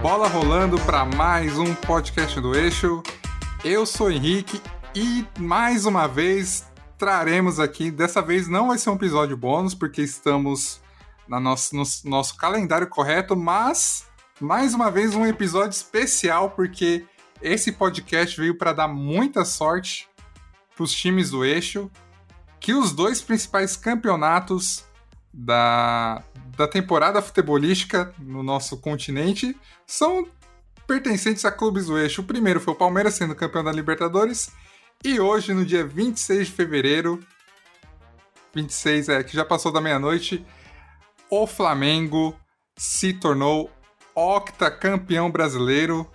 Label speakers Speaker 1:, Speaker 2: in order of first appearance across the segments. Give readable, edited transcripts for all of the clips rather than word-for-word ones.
Speaker 1: bola rolando para mais um podcast do Eixo. Eu sou o Henrique e mais uma vez traremos aqui, dessa vez não vai ser um episódio bônus, porque estamos no nosso calendário correto, mas mais uma vez um episódio especial, porque esse podcast veio para dar muita sorte para os times do Eixo, que os dois principais campeonatos da temporada futebolística no nosso continente são pertencentes a clubes do Eixo. O primeiro foi o Palmeiras sendo campeão da Libertadores, e hoje, no dia 26 de fevereiro, 26 que já passou da meia-noite, o Flamengo se tornou octacampeão brasileiro.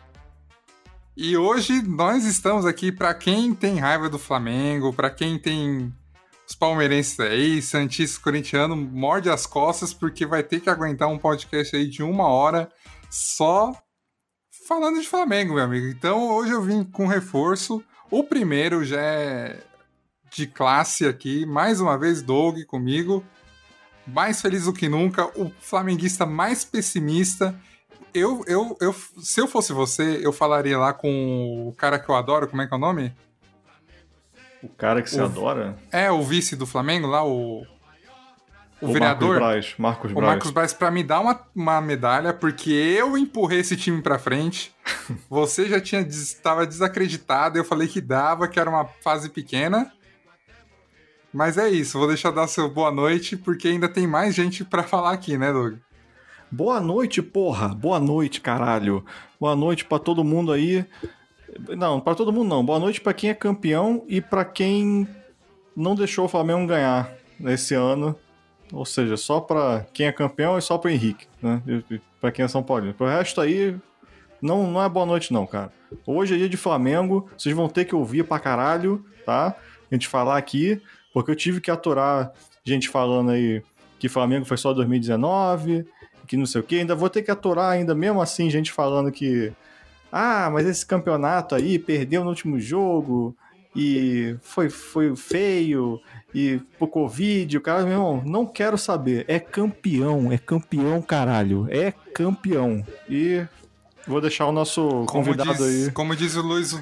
Speaker 1: E hoje nós estamos aqui para quem tem raiva do Flamengo, para quem tem os palmeirenses aí, santista, corintiano, morde as costas, porque vai ter que aguentar um podcast aí de 1 hora só falando de Flamengo, meu amigo. Então hoje eu vim com reforço. O primeiro já é de classe aqui, mais uma vez Doug comigo, mais feliz do que nunca, o flamenguista mais pessimista. Se eu fosse você, eu falaria lá com o cara que eu adoro, como é que é o nome?
Speaker 2: O cara que você adora?
Speaker 1: É, o vice do Flamengo lá, o vereador.
Speaker 2: Marcos Braz.
Speaker 1: O Marcos Braz, pra me dar uma medalha, porque eu empurrei esse time pra frente. Você já estava desacreditado, eu falei que dava, que era uma fase pequena. Mas é isso, vou deixar dar seu boa noite, porque ainda tem mais gente pra falar aqui, né, Doug?
Speaker 2: Boa noite, porra! Boa noite, caralho! Boa noite pra todo mundo aí. Não, pra todo mundo não. Boa noite pra quem é campeão e pra quem não deixou o Flamengo ganhar nesse ano. Ou seja, só pra quem é campeão e só pro Henrique, né? E pra quem é São Paulino. Pro resto aí, não é boa noite não, cara. Hoje é dia de Flamengo, vocês vão ter que ouvir pra caralho, tá? A gente falar aqui, porque eu tive que aturar gente falando aí que Flamengo foi só 2019, que não sei o quê. Ainda vou ter que aturar ainda, mesmo assim, gente falando que mas esse campeonato aí perdeu no último jogo e foi feio e por Covid, o cara, meu irmão, não quero saber. É campeão, caralho. É campeão. E vou deixar o nosso convidado aí.
Speaker 1: Como diz o Luiz...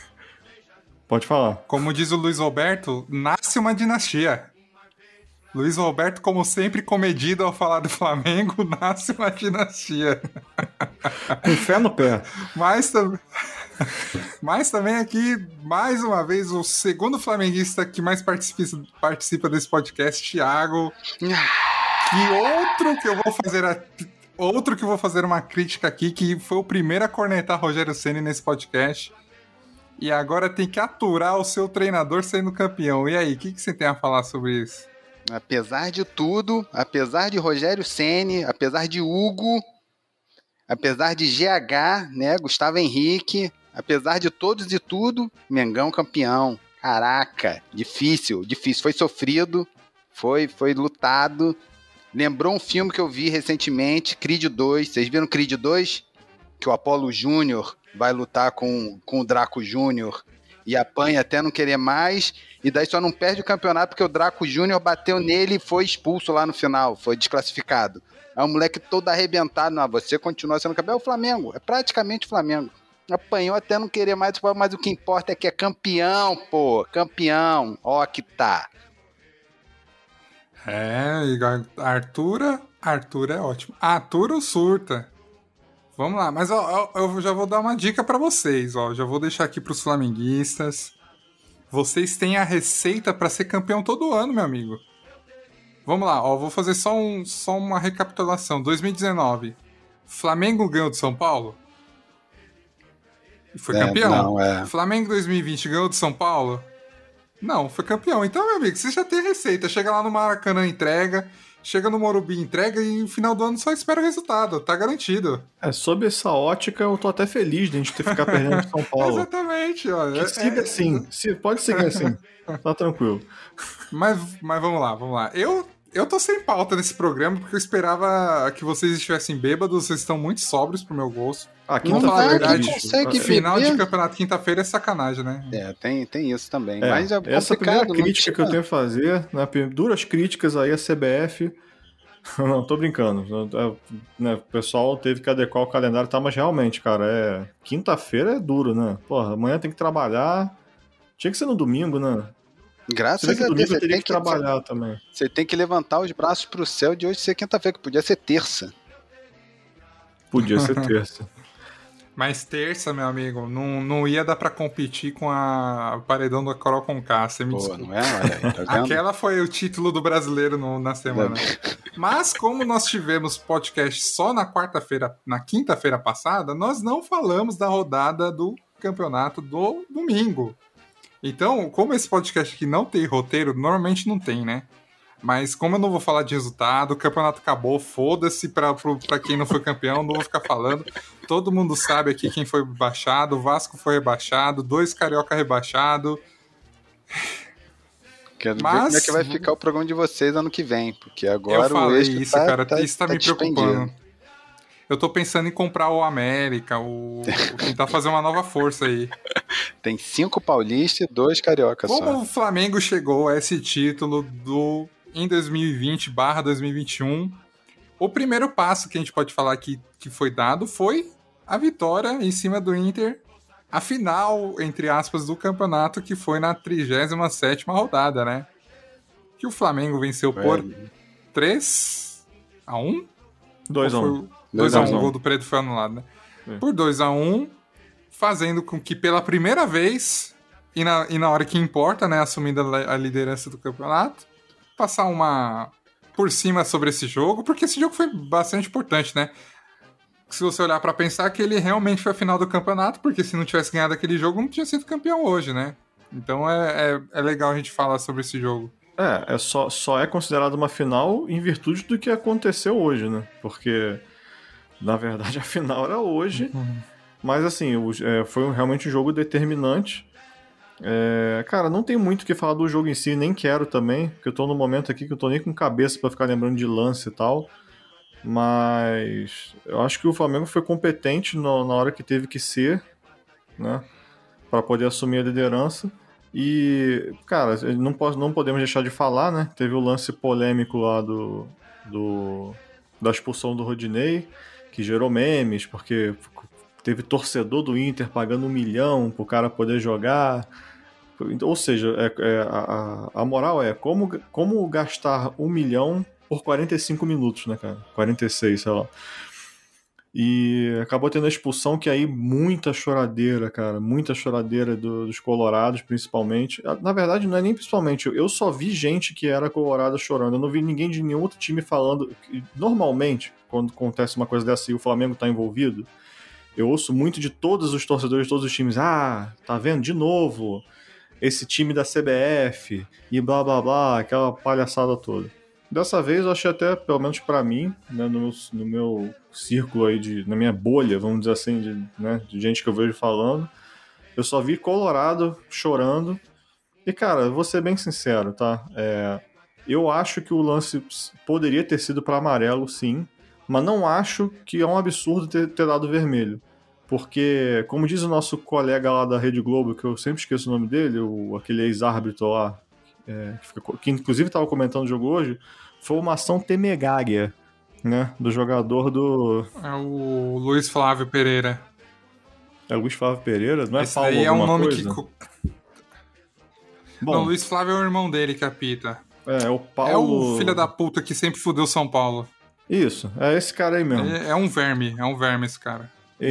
Speaker 2: Pode falar.
Speaker 1: Como diz o Luiz Roberto, nasce uma dinastia. Luiz Roberto, como sempre, comedido ao falar do Flamengo, nasce uma dinastia.
Speaker 2: Com fé no pé.
Speaker 1: Mas também aqui, mais uma vez, o segundo flamenguista que mais participa desse podcast, Thiago. Outro que eu vou fazer uma crítica aqui, que foi o primeiro a cornetar Rogério Ceni nesse podcast. E agora tem que aturar o seu treinador sendo campeão. E aí, o que você tem a falar sobre isso?
Speaker 3: Apesar de tudo, apesar de Rogério Ceni, apesar de Hugo, apesar de GH, né, Gustavo Henrique, apesar de todos e tudo, Mengão campeão. Caraca, difícil, foi sofrido, foi lutado. Lembrou um filme que eu vi recentemente, Creed 2. Vocês viram Creed 2? Que o Apollo Júnior vai lutar com o Draco Júnior e apanha até não querer mais, e daí só não perde o campeonato porque o Draco Júnior bateu nele e foi expulso lá no final, foi desclassificado. É um moleque todo arrebentado, não, você continua sendo campeão, é o Flamengo, é praticamente o Flamengo. Apanhou até não querer mais, mas o que importa é que é campeão, pô, campeão, ó que tá.
Speaker 1: Arthur é ótimo. Arthur surta. Vamos lá, mas eu já vou dar uma dica pra vocês, já vou deixar aqui pros flamenguistas. Vocês têm a receita pra ser campeão todo ano, meu amigo. Vamos lá, vou fazer só uma recapitulação. 2019, Flamengo ganhou de São Paulo? E foi campeão?
Speaker 3: Não.
Speaker 1: Flamengo 2020 ganhou de São Paulo? Não, foi campeão. Então, meu amigo, você já tem a receita. Chega lá no Maracanã, entrega. Chega no Morumbi, entrega, e no final do ano só espera o resultado. Tá garantido.
Speaker 2: Sob essa ótica, eu tô até feliz de a gente ficar perdendo de São Paulo.
Speaker 1: Exatamente, olha.
Speaker 2: Siga assim. Pode seguir assim. Tá tranquilo.
Speaker 1: Mas vamos lá. Eu tô sem pauta nesse programa, porque eu esperava que vocês estivessem bêbados. Vocês estão muito sóbrios pro meu gosto.
Speaker 2: Vamos falar a verdade.
Speaker 1: Final de campeonato quinta-feira é sacanagem, né?
Speaker 3: Tem isso também. Mas é
Speaker 2: essa primeira crítica que eu tenho a fazer, né, duras críticas aí à CBF. Não, tô brincando. Né, o pessoal teve que adequar o calendário, tá? Mas realmente, cara, quinta-feira é duro, né? Porra, amanhã tem que trabalhar. Tinha que ser no domingo, né? Se bem
Speaker 3: Graças
Speaker 2: que
Speaker 3: a Deus,
Speaker 2: domingo eu teria que trabalhar também.
Speaker 3: você tem que levantar os braços pro céu de hoje ser quinta-feira, que podia ser terça.
Speaker 2: Podia ser terça.
Speaker 1: Mas terça, meu amigo, não ia dar pra competir com a paredão da Carol Conká, você me
Speaker 3: Pô,
Speaker 1: desculpa.
Speaker 3: não é? Olha aí, tá vendo?
Speaker 1: Aquela foi o título do brasileiro na semana. Mas como nós tivemos podcast só na quarta-feira, na quinta-feira passada, nós não falamos da rodada do campeonato do domingo. Então, como esse podcast aqui não tem roteiro, normalmente não tem, né? Mas como eu não vou falar de resultado, o campeonato acabou, foda-se pra quem não foi campeão, não vou ficar falando. Todo mundo sabe aqui quem foi rebaixado, o Vasco foi rebaixado, 2 carioca rebaixado.
Speaker 3: Quero ver como é que vai ficar o programa de vocês ano que vem, porque agora
Speaker 1: eu falei
Speaker 3: o eixo
Speaker 1: isso, cara, isso tá me
Speaker 3: despendido.
Speaker 1: preocupando. Eu tô pensando em comprar o América, tentar fazer uma nova força aí.
Speaker 3: Tem 5 paulistas e 2 carioca só.
Speaker 1: Como o Flamengo chegou a esse título em 2020/2021, o primeiro passo que a gente pode falar que foi dado foi a vitória em cima do Inter, a final, entre aspas, do campeonato, que foi na 37ª rodada, né? Que o Flamengo venceu por 3-1?
Speaker 2: 2-1.
Speaker 1: 2-1, o gol do Preto foi anulado, né? Por 2-1, fazendo com que pela primeira vez, e na hora que importa, né, assumindo a liderança do campeonato, passar uma por cima sobre esse jogo, porque esse jogo foi bastante importante, né? Se você olhar pra pensar que ele realmente foi a final do campeonato, porque se não tivesse ganhado aquele jogo, não tinha sido campeão hoje, né? Então é legal a gente falar sobre esse jogo.
Speaker 2: Só é considerado uma final em virtude do que aconteceu hoje, né? Porque, na verdade, a final era hoje, mas assim, foi realmente um jogo determinante. Cara, não tem muito o que falar do jogo em si, nem quero também, porque eu tô no momento aqui que eu tô nem com cabeça pra ficar lembrando de lance e tal, mas eu acho que o Flamengo foi competente na hora que teve que ser, né, pra poder assumir a liderança. E, cara, não podemos deixar de falar, né, teve o lance polêmico lá da expulsão do Rodinei, que gerou memes, porque teve torcedor do Inter pagando 1 milhão pro cara poder jogar. Ou seja, a moral é como gastar 1 milhão por 45 minutos, né, cara? 46, sei lá. E acabou tendo a expulsão, que aí muita choradeira, cara. Muita choradeira dos colorados, principalmente. Na verdade, não é nem principalmente. Eu só vi gente que era colorada chorando. Eu não vi ninguém de nenhum outro time falando. Normalmente, quando acontece uma coisa dessa e o Flamengo tá envolvido, eu ouço muito de todos os torcedores de todos os times. Ah, tá vendo? De novo, esse time da CBF e blá blá blá, aquela palhaçada toda. Dessa vez eu achei até, pelo menos pra mim, né, no meu círculo aí, na minha bolha, vamos dizer assim, de gente que eu vejo falando, eu só vi colorado chorando. E cara, vou ser bem sincero, tá? Eu acho que o lance poderia ter sido pra amarelo, sim, mas não acho que é um absurdo ter dado vermelho. Porque, como diz o nosso colega lá da Rede Globo, que eu sempre esqueço o nome dele, aquele ex-árbitro lá, que inclusive estava comentando o jogo hoje, foi uma ação temerária, né, do jogador do...
Speaker 1: É o Luiz Flávio Pereira.
Speaker 2: É Luiz Flávio Pereira? Não é
Speaker 1: esse
Speaker 2: Paulo
Speaker 1: daí é um nome
Speaker 2: coisa?
Speaker 1: que...
Speaker 2: Bom,
Speaker 1: não, Luiz Flávio é o irmão dele que apita.
Speaker 2: O Paulo...
Speaker 1: É o filho da puta que sempre fudeu São Paulo.
Speaker 2: Isso, é esse cara aí mesmo.
Speaker 1: É um verme esse cara.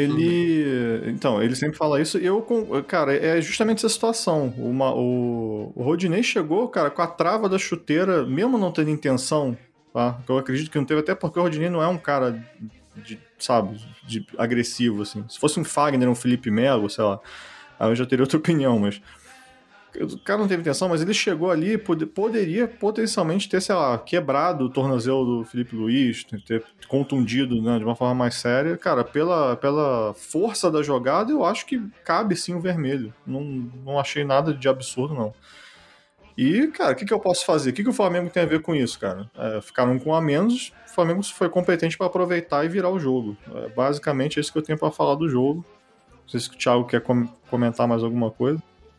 Speaker 2: Então, ele sempre fala isso e cara, é justamente essa situação. O Rodinei chegou, cara, com a trava da chuteira, mesmo não tendo intenção, tá? Eu acredito que não teve, até porque o Rodinei não é um cara de agressivo, assim. Se fosse um Fagner, um Felipe Melo, sei lá, aí eu já teria outra opinião, mas o cara não teve intenção, mas ele chegou ali, poderia potencialmente ter, sei lá, quebrado o tornozelo do Felipe Luiz, ter contundido, né, de uma forma mais séria. Cara, pela força da jogada, eu acho que cabe sim o vermelho. Não achei nada de absurdo, não. E, cara, o que eu posso fazer? O que o Flamengo tem a ver com isso, cara? Ficaram com um a menos, o Flamengo foi competente para aproveitar e virar o jogo. Basicamente é isso que eu tenho para falar do jogo. Não sei se o Thiago quer comentar mais alguma coisa.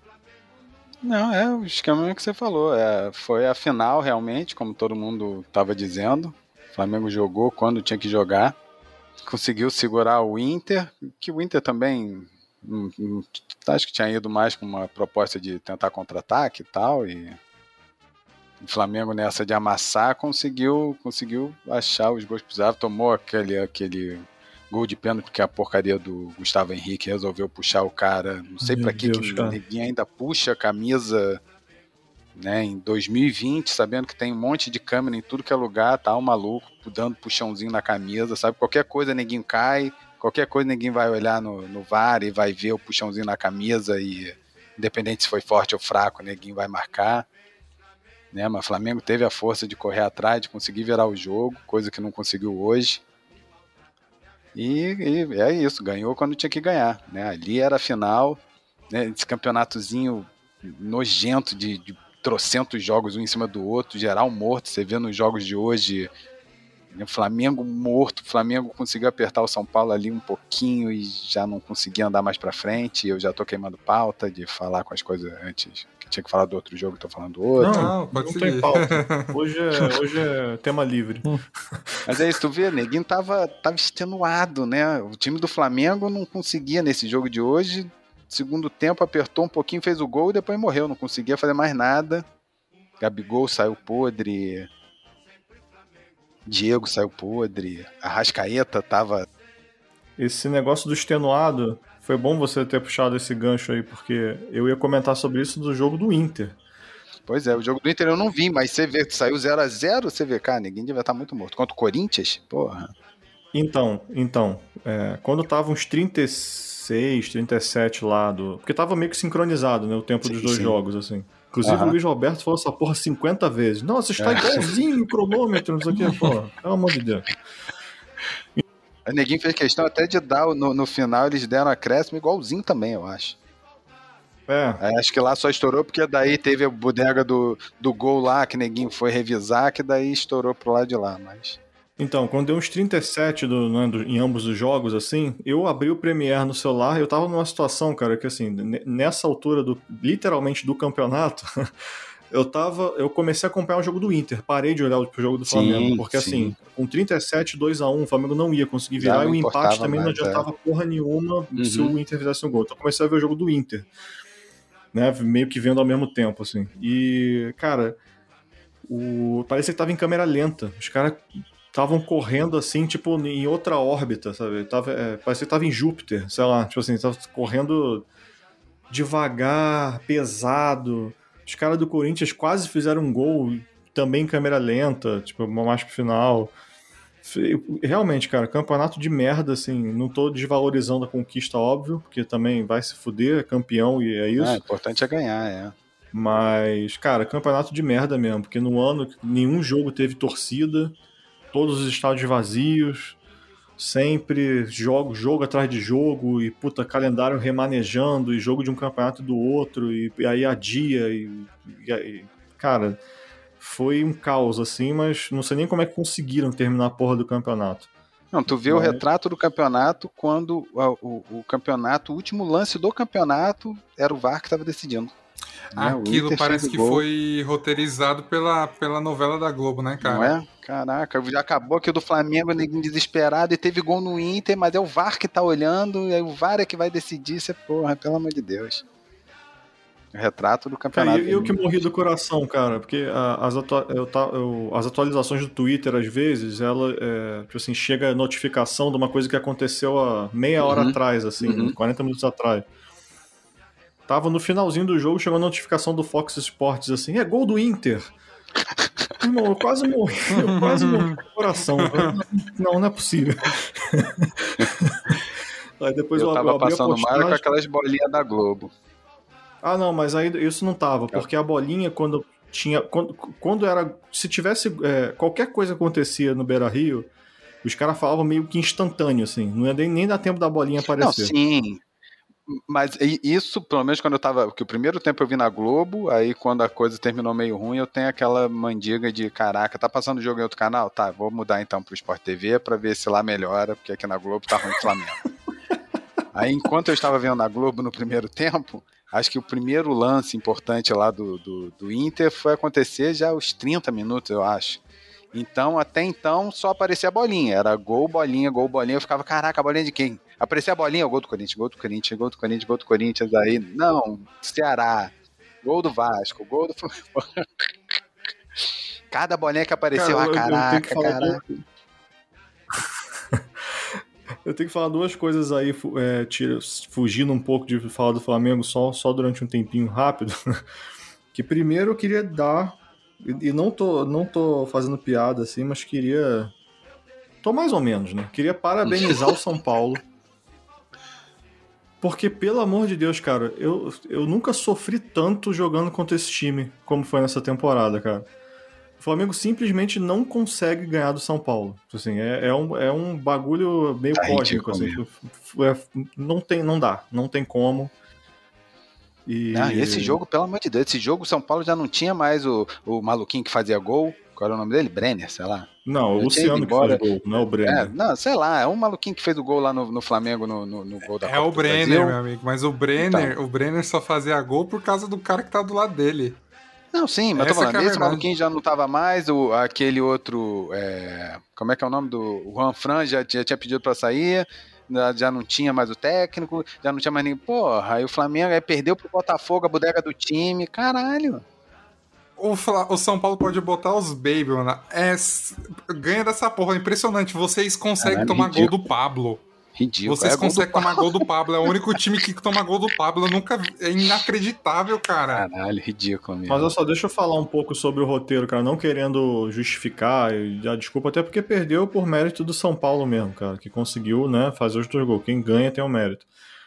Speaker 3: Não, o esquema que você falou. Foi a final, realmente, como todo mundo estava dizendo. Flamengo jogou quando tinha que jogar. Conseguiu segurar o Inter, que o Inter também acho que tinha ido mais com uma proposta de tentar contra-ataque e tal, e o Flamengo nessa de amassar conseguiu achar os gols que precisava, tomou aquele gol de pênalti porque a porcaria do Gustavo Henrique resolveu puxar o cara, não sei pra que ninguém ainda puxa a camisa, né, em 2020, sabendo que tem um monte de câmera em tudo que é lugar, tá um maluco dando puxãozinho na camisa, sabe? Qualquer coisa ninguém cai, qualquer coisa ninguém vai olhar no VAR e vai ver o puxãozinho na camisa e independente se foi forte ou fraco, ninguém vai marcar, né? Mas o Flamengo teve a força de correr atrás, de conseguir virar o jogo, coisa que não conseguiu hoje. E é isso, ganhou quando tinha que ganhar, né? Ali era a final, né? Esse campeonatozinho nojento de trocentos jogos um em cima do outro, geral morto. Você vê nos jogos de hoje, o Flamengo morto, o Flamengo conseguiu apertar o São Paulo ali um pouquinho e já não conseguia andar mais pra frente. Eu já tô queimando pauta de falar com as coisas antes, que tinha que falar do outro jogo, tô falando do outro.
Speaker 2: Não tem pauta. Hoje é tema livre.
Speaker 3: Mas é isso, tu vê, neguinho tava extenuado, né? O time do Flamengo não conseguia nesse jogo de hoje. Segundo tempo apertou um pouquinho, fez o gol e depois morreu, não conseguia fazer mais nada. Gabigol saiu podre, Diego saiu podre, Arrascaeta tava...
Speaker 2: Esse negócio do extenuado, foi bom você ter puxado esse gancho aí, porque eu ia comentar sobre isso do jogo do Inter.
Speaker 3: Pois é, o jogo do Inter eu não vi, mas você vê que saiu 0-0, você vê, cara, ninguém devia estar muito morto. Contra o Corinthians, porra.
Speaker 2: Então, quando tava uns 36, 37 lá, porque tava meio que sincronizado, né, o tempo dos dois jogos, assim. Inclusive o Luiz Roberto falou essa porra 50 vezes. Nossa, está igualzinho o cronômetro, não sei o que, porra. Pelo amor de Deus.
Speaker 3: O neguinho fez questão até de dar, no final eles deram acréscimo igualzinho também, eu acho. Acho que lá só estourou porque daí teve a bodega do gol lá, que neguinho foi revisar, que daí estourou pro lado de lá, mas...
Speaker 2: Então, quando deu uns 37 em ambos os jogos, assim, eu abri o Premiere no celular e eu tava numa situação, cara, que assim, nessa altura literalmente do campeonato, eu comecei a acompanhar o jogo do Inter, parei de olhar o jogo do Flamengo, porque assim, com 37, 2-1, o Flamengo não ia conseguir virar e o empate também não adiantava porra nenhuma se o Inter fizesse um gol. Então eu comecei a ver o jogo do Inter, né, meio que vendo ao mesmo tempo, assim. E, cara, parecia que tava em câmera lenta, os caras estavam correndo assim, tipo, em outra órbita, sabe? Parecia que tava em Júpiter, sei lá, tipo assim, tava correndo devagar, pesado. Os caras do Corinthians quase fizeram um gol, também em câmera lenta, tipo, mais pro final. Realmente, cara, campeonato de merda, assim, não tô desvalorizando a conquista, óbvio, porque também vai se fuder, é campeão e é isso.
Speaker 3: O importante é ganhar,
Speaker 2: Mas, cara, campeonato de merda mesmo, porque no ano nenhum jogo teve torcida, todos os estádios vazios, sempre jogo atrás de jogo, e puta, calendário remanejando, e jogo de um campeonato do outro, e aí adia, cara, foi um caos, assim, mas não sei nem como é que conseguiram terminar a porra do campeonato.
Speaker 3: Não, tu vê o retrato do campeonato quando o campeonato, o último lance do campeonato era o VAR que estava decidindo.
Speaker 1: Aquilo parece que foi roteirizado pela novela da Globo, né, cara?
Speaker 3: Não é? Caraca, já acabou aqui do Flamengo, ninguém desesperado, e teve gol no Inter, mas é o VAR que tá olhando, e o VAR é que vai decidir, porra, pelo amor de Deus. O retrato do campeonato.
Speaker 2: Eu que morri do coração, cara, porque as atualizações do Twitter, às vezes, tipo assim, chega a notificação de uma coisa que aconteceu há meia hora atrás, assim, 40 minutos atrás. Tava no finalzinho do jogo, chegou a notificação do Fox Sports, assim, gol do Inter. Irmão, eu quase morri do coração. Não é possível. Aí depois
Speaker 3: eu tava passando mal com aquelas bolinhas da Globo.
Speaker 2: Ah, não, mas aí isso não tava, porque a bolinha, quando era, se tivesse, qualquer coisa acontecia no Beira-Rio, os caras falavam meio que instantâneo, assim, não ia nem dar tempo da bolinha aparecer.
Speaker 3: Não, sim, mas isso, pelo menos quando eu tava, porque o primeiro tempo eu vi na Globo, aí quando a coisa terminou meio ruim, eu tenho aquela mandiga de, caraca, tá passando o jogo em outro canal? Tá, vou mudar então pro Sport TV pra ver se lá melhora, porque aqui na Globo tá ruim o Flamengo. Aí enquanto eu estava vendo na Globo no primeiro tempo, acho que o primeiro lance importante lá do Inter foi acontecer já aos 30 minutos, eu acho. Então, até então, só aparecia a bolinha. Era gol, bolinha, gol, bolinha. Eu ficava, caraca, a bolinha de quem? Aparecia a bolinha, gol do Corinthians, gol do Corinthians, gol do Corinthians, gol do Corinthians. Aí, não, Ceará, gol do Vasco, gol do Fluminense. Cada bolinha que apareceu,
Speaker 2: Cara,
Speaker 3: caraca, caraca.
Speaker 2: Eu tenho que falar duas coisas aí, fugindo um pouco de falar do Flamengo só durante um tempinho rápido. Que primeiro eu queria dar, e não tô fazendo piada assim, mas queria... Tô mais ou menos, né? Queria parabenizar o São Paulo. Porque, pelo amor de Deus, cara, eu nunca sofri tanto jogando contra esse time como foi nessa temporada, cara. O Flamengo simplesmente não consegue ganhar do São Paulo. Assim, é um bagulho meio cósmico. Assim, não tem como. E
Speaker 3: esse jogo, pelo amor de Deus, esse jogo o São Paulo já não tinha mais o maluquinho que fazia gol. Qual era o nome dele? Brenner, sei lá.
Speaker 2: Não, o Luciano que faz gol, não é o Brenner.
Speaker 3: Não, sei lá, é um maluquinho que fez o gol lá no Flamengo, no gol da Copa do Brasil.
Speaker 1: É o Brenner, meu amigo, mas o Brenner só fazia gol por causa do cara que tá do lado dele.
Speaker 3: Não, sim, mas tô falando, esse maluquinho já não tava mais, aquele outro, como é que é o nome do... O Juan Fran já tinha pedido pra sair, já não tinha mais o técnico, já não tinha mais ninguém. Porra, aí o Flamengo perdeu pro Botafogo a bodega do time, caralho.
Speaker 1: O São Paulo pode botar os baby, mano. Ganha dessa porra, impressionante. Vocês conseguem tomar gol do Pablo.
Speaker 3: Ridículo.
Speaker 1: Vocês conseguem tomar gol do Pablo. É o único time que toma gol do Pablo. Eu nunca... É inacreditável, cara.
Speaker 3: Caralho, ridículo mesmo.
Speaker 2: Mas eu só deixa eu falar um pouco sobre o roteiro, cara. Não querendo justificar e dar desculpa, até porque perdeu por mérito do São Paulo mesmo, cara. Que conseguiu, né, fazer os 2 gols. Quem ganha tem o mérito.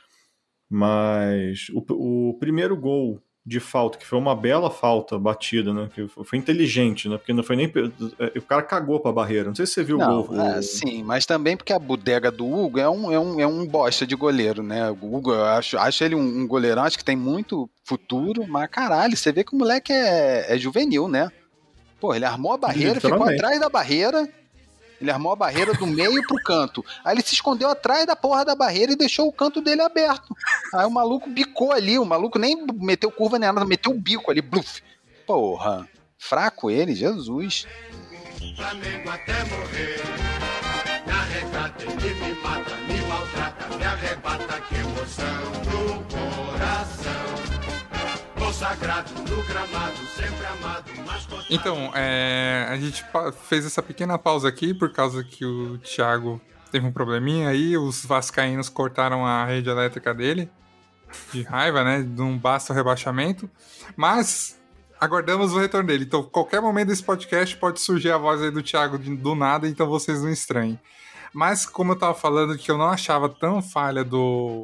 Speaker 2: Mas o primeiro gol de falta, que foi uma bela falta batida, né? Que foi inteligente, né? Porque não foi nem... O cara cagou pra barreira. Não sei se você viu o gol.
Speaker 3: Sim, mas também porque a bodega do Hugo é um bosta de goleiro, né? O Hugo, eu acho ele um goleirão, acho que tem muito futuro, mas caralho, você vê que o moleque é juvenil, né? Pô, ele armou a barreira, ficou atrás da barreira. Ele armou a barreira do meio pro canto. Aí ele se escondeu atrás da porra da barreira e deixou o canto dele aberto. Aí o maluco bicou ali, o maluco nem meteu curva nem nada, meteu o bico ali, bluf. Porra, fraco ele, Jesus. Flamengo até morrer, me arrebata, ele me mata, me maltrata, me arrebata, que emoção no coração. Consagrado no gramado, sempre amado, mas...
Speaker 1: Então, a gente fez essa pequena pausa aqui por causa que o Thiago teve um probleminha aí, os vascaínos cortaram a rede elétrica dele, de raiva, né? Não basta o rebaixamento, mas aguardamos o retorno dele. Então, qualquer momento desse podcast pode surgir a voz aí do Thiago do nada, então vocês não estranhem. Mas, como eu tava falando que eu não achava tão falha do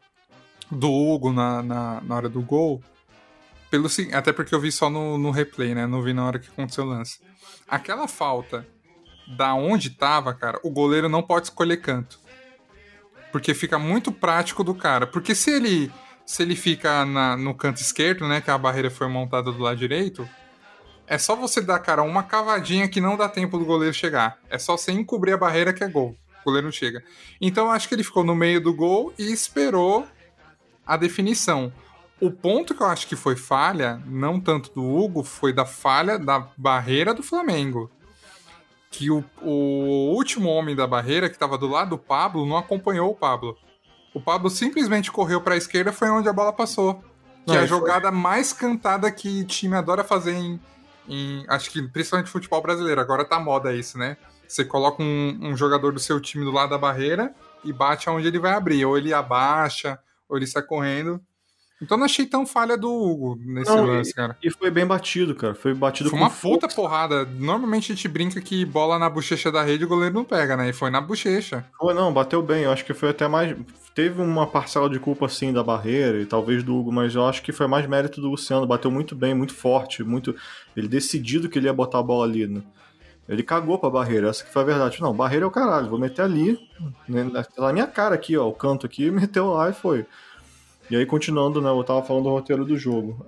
Speaker 1: Hugo na hora do gol... Até porque eu vi só no replay, né? Não vi na hora que aconteceu o lance. Aquela falta da onde tava, cara, o goleiro não pode escolher canto. Porque fica muito prático do cara. Porque se ele fica no canto esquerdo, né? Que a barreira foi montada do lado direito, é só você dar, cara, uma cavadinha que não dá tempo do goleiro chegar. É só você encobrir a barreira que é gol. O goleiro não chega. Então eu acho que ele ficou no meio do gol e esperou a definição. O ponto que eu acho que foi falha, não tanto do Hugo, foi da falha da barreira do Flamengo. Que o último homem da barreira, que estava do lado do Pablo, não acompanhou o Pablo. O Pablo simplesmente correu para a esquerda, foi onde a bola passou. Que é a jogada mais cantada que time adora fazer acho que principalmente futebol brasileiro. Agora tá moda isso, né? Você coloca um jogador do seu time do lado da barreira e bate aonde ele vai abrir. Ou ele abaixa, ou ele sai correndo. Então não achei tão falha do Hugo nesse lance, cara.
Speaker 2: E foi bem batido, cara. Foi batido
Speaker 1: foi uma puta porrada. Normalmente a gente brinca que bola na bochecha da rede o goleiro não pega, né? E foi na bochecha.
Speaker 2: Não, bateu bem. Eu acho que foi até mais... Teve uma parcela de culpa, assim, da barreira e talvez do Hugo, mas eu acho que foi mais mérito do Luciano. Bateu muito bem, muito forte, muito... Ele decidido que ele ia botar a bola ali, né? Ele cagou pra barreira, essa que foi a verdade. Não, barreira é o caralho, vou meter ali, né? Na minha cara aqui, ó, o canto aqui, meteu lá e foi. E aí, continuando, né, eu tava falando do roteiro do jogo.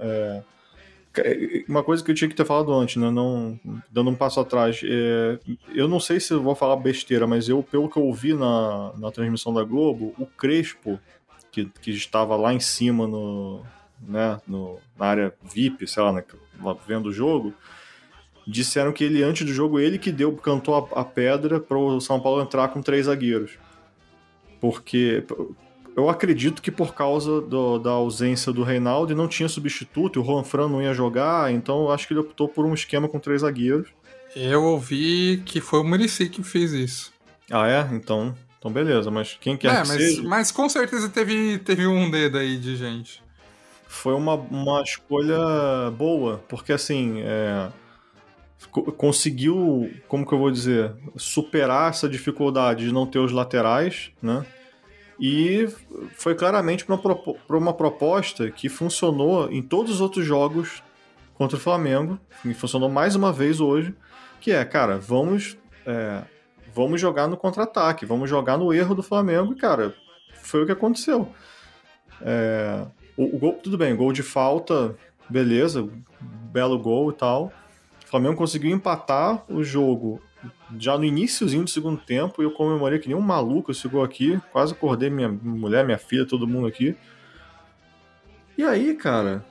Speaker 2: Uma coisa que eu tinha que ter falado antes, né, não, dando um passo atrás. Eu não sei se eu vou falar besteira, mas pelo que eu ouvi na transmissão da Globo, o Crespo, que estava lá em cima na área VIP, sei lá, né, vendo o jogo, disseram que ele, antes do jogo, ele que cantou a pedra para o São Paulo entrar com 3 zagueiros. Porque eu acredito que por causa da ausência do Reinaldo, não tinha substituto, o Juan Fran não ia jogar, então eu acho que ele optou por um esquema com 3 zagueiros.
Speaker 1: Eu ouvi que foi o Muricy que fez isso.
Speaker 2: Ah, é? Então beleza, mas quem quer que seja...
Speaker 1: Mas com certeza teve um dedo aí de gente.
Speaker 2: Foi uma escolha boa, porque assim, conseguiu, como que eu vou dizer, superar essa dificuldade de não ter os laterais, né? E foi claramente para uma proposta que funcionou em todos os outros jogos contra o Flamengo, e funcionou mais uma vez hoje, que cara, vamos jogar no contra-ataque, vamos jogar no erro do Flamengo, e, cara, foi o que aconteceu. O gol, tudo bem, gol de falta, beleza, belo gol e tal. O Flamengo conseguiu empatar o jogo já no iniciozinho do segundo tempo, e eu comemorei que nem um maluco esse gol aqui, quase acordei minha mulher, minha filha, todo mundo aqui. E aí, cara,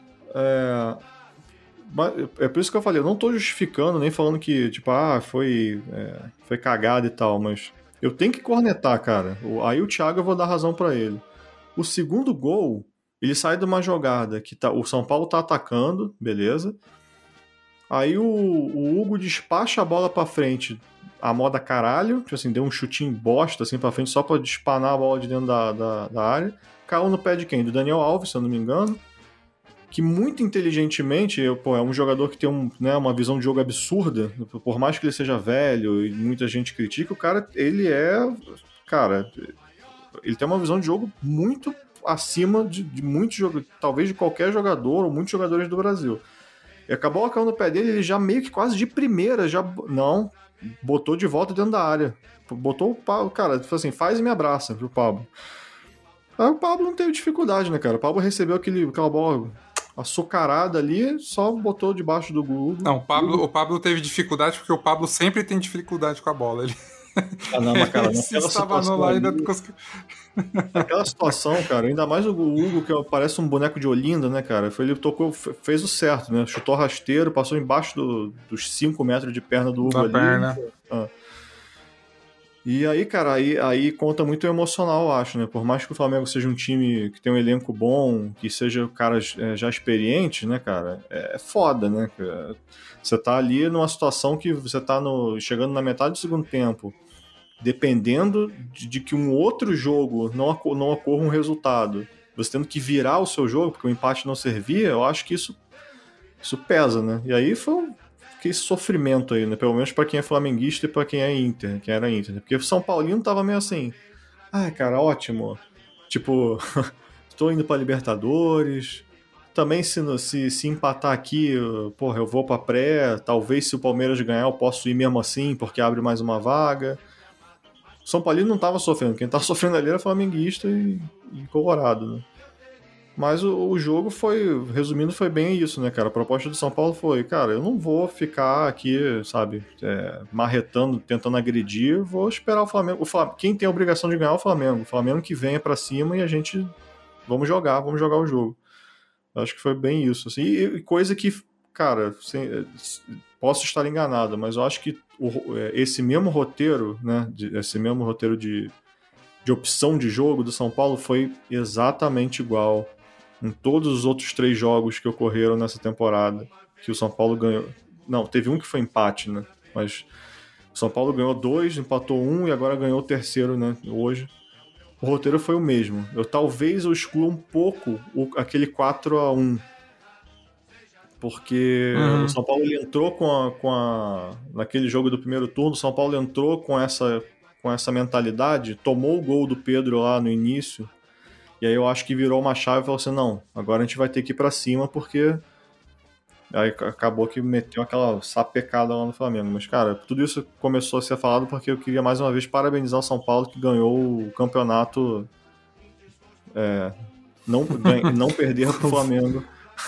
Speaker 2: é por isso que eu falei, eu não tô justificando, nem falando que, tipo, foi cagada e tal, mas eu tenho que cornetar, cara. Aí o Thiago, eu vou dar razão pra ele. O segundo gol, ele sai de uma jogada que o São Paulo tá atacando, beleza. Aí o Hugo despacha a bola pra frente, a moda caralho, tipo assim, deu um chutinho bosta assim pra frente só pra despanar a bola de dentro da área. Caiu no pé de quem? Do Daniel Alves, se eu não me engano. Que muito inteligentemente, é um jogador que tem uma visão de jogo absurda, por mais que ele seja velho e muita gente critica, o cara, ele tem uma visão de jogo muito acima de muitos jogadores, talvez de qualquer jogador ou muitos jogadores do Brasil. E acabou caindo no pé dele, ele já meio que quase de primeira, botou de volta dentro da área. Botou o Pablo, cara, assim, faz e me abraça pro Pablo. Aí o Pablo não teve dificuldade, né, cara? O Pablo recebeu aquela bola açucarada ali, só botou debaixo do Hugo.
Speaker 1: Não, o Pablo teve dificuldade porque o Pablo sempre tem dificuldade com a bola. Ele...
Speaker 2: não, mas cara,
Speaker 1: se estava no lá ainda conseguiu.
Speaker 2: Aquela situação, cara, ainda mais o Hugo, que parece um boneco de Olinda, né, cara? Ele tocou, fez o certo, né? Chutou rasteiro, passou embaixo dos 5 metros de perna do Hugo ali.
Speaker 1: Perna.
Speaker 2: E aí, cara, aí conta muito o emocional, eu acho, né? Por mais que o Flamengo seja um time que tem um elenco bom, que seja caras já experientes, né, cara? É foda, né? Você tá ali numa situação que você tá chegando na metade do segundo tempo, dependendo de que um outro jogo não ocorra um resultado, você tendo que virar o seu jogo, porque o empate não servia, eu acho que isso pesa, né? E aí foi esse sofrimento aí, né? Pelo menos pra quem é flamenguista e pra quem é Inter, quem era Inter, né? Porque o São Paulino tava meio assim, cara, ótimo, tipo, estou indo pra Libertadores, também se empatar aqui, porra, eu vou pra pré, talvez se o Palmeiras ganhar eu posso ir mesmo assim, porque abre mais uma vaga. O São Paulino não tava sofrendo, quem tava sofrendo ali era flamenguista e colorado, né? Mas o jogo resumindo, foi bem isso, né, cara? A proposta do São Paulo foi, cara, eu não vou ficar aqui, sabe, marretando, tentando agredir, vou esperar o Flamengo. Quem tem a obrigação de ganhar é o Flamengo. O Flamengo que venha pra cima e a gente vamos jogar o jogo. Acho que foi bem isso, assim. E coisa que, cara, posso estar enganado, mas eu acho que esse mesmo roteiro, né, esse mesmo roteiro de opção de jogo do São Paulo foi exatamente igual em todos os outros 3 jogos que ocorreram nessa temporada, que o São Paulo ganhou. Não, teve um que foi empate, né? Mas o São Paulo ganhou 2, empatou 1 e agora ganhou o terceiro, né? Hoje. O roteiro foi o mesmo. Talvez eu exclua um pouco aquele 4-1. Porque o São Paulo ele entrou naquele jogo do primeiro turno, o São Paulo entrou com essa mentalidade, tomou o gol do Pedro lá no início, e aí eu acho que virou uma chave e falou assim, não, agora a gente vai ter que ir pra cima, porque aí acabou que meteu aquela sapecada lá no Flamengo. Mas, cara, tudo isso começou a ser falado porque eu queria mais uma vez parabenizar o São Paulo, que ganhou o campeonato, não perder pro Flamengo.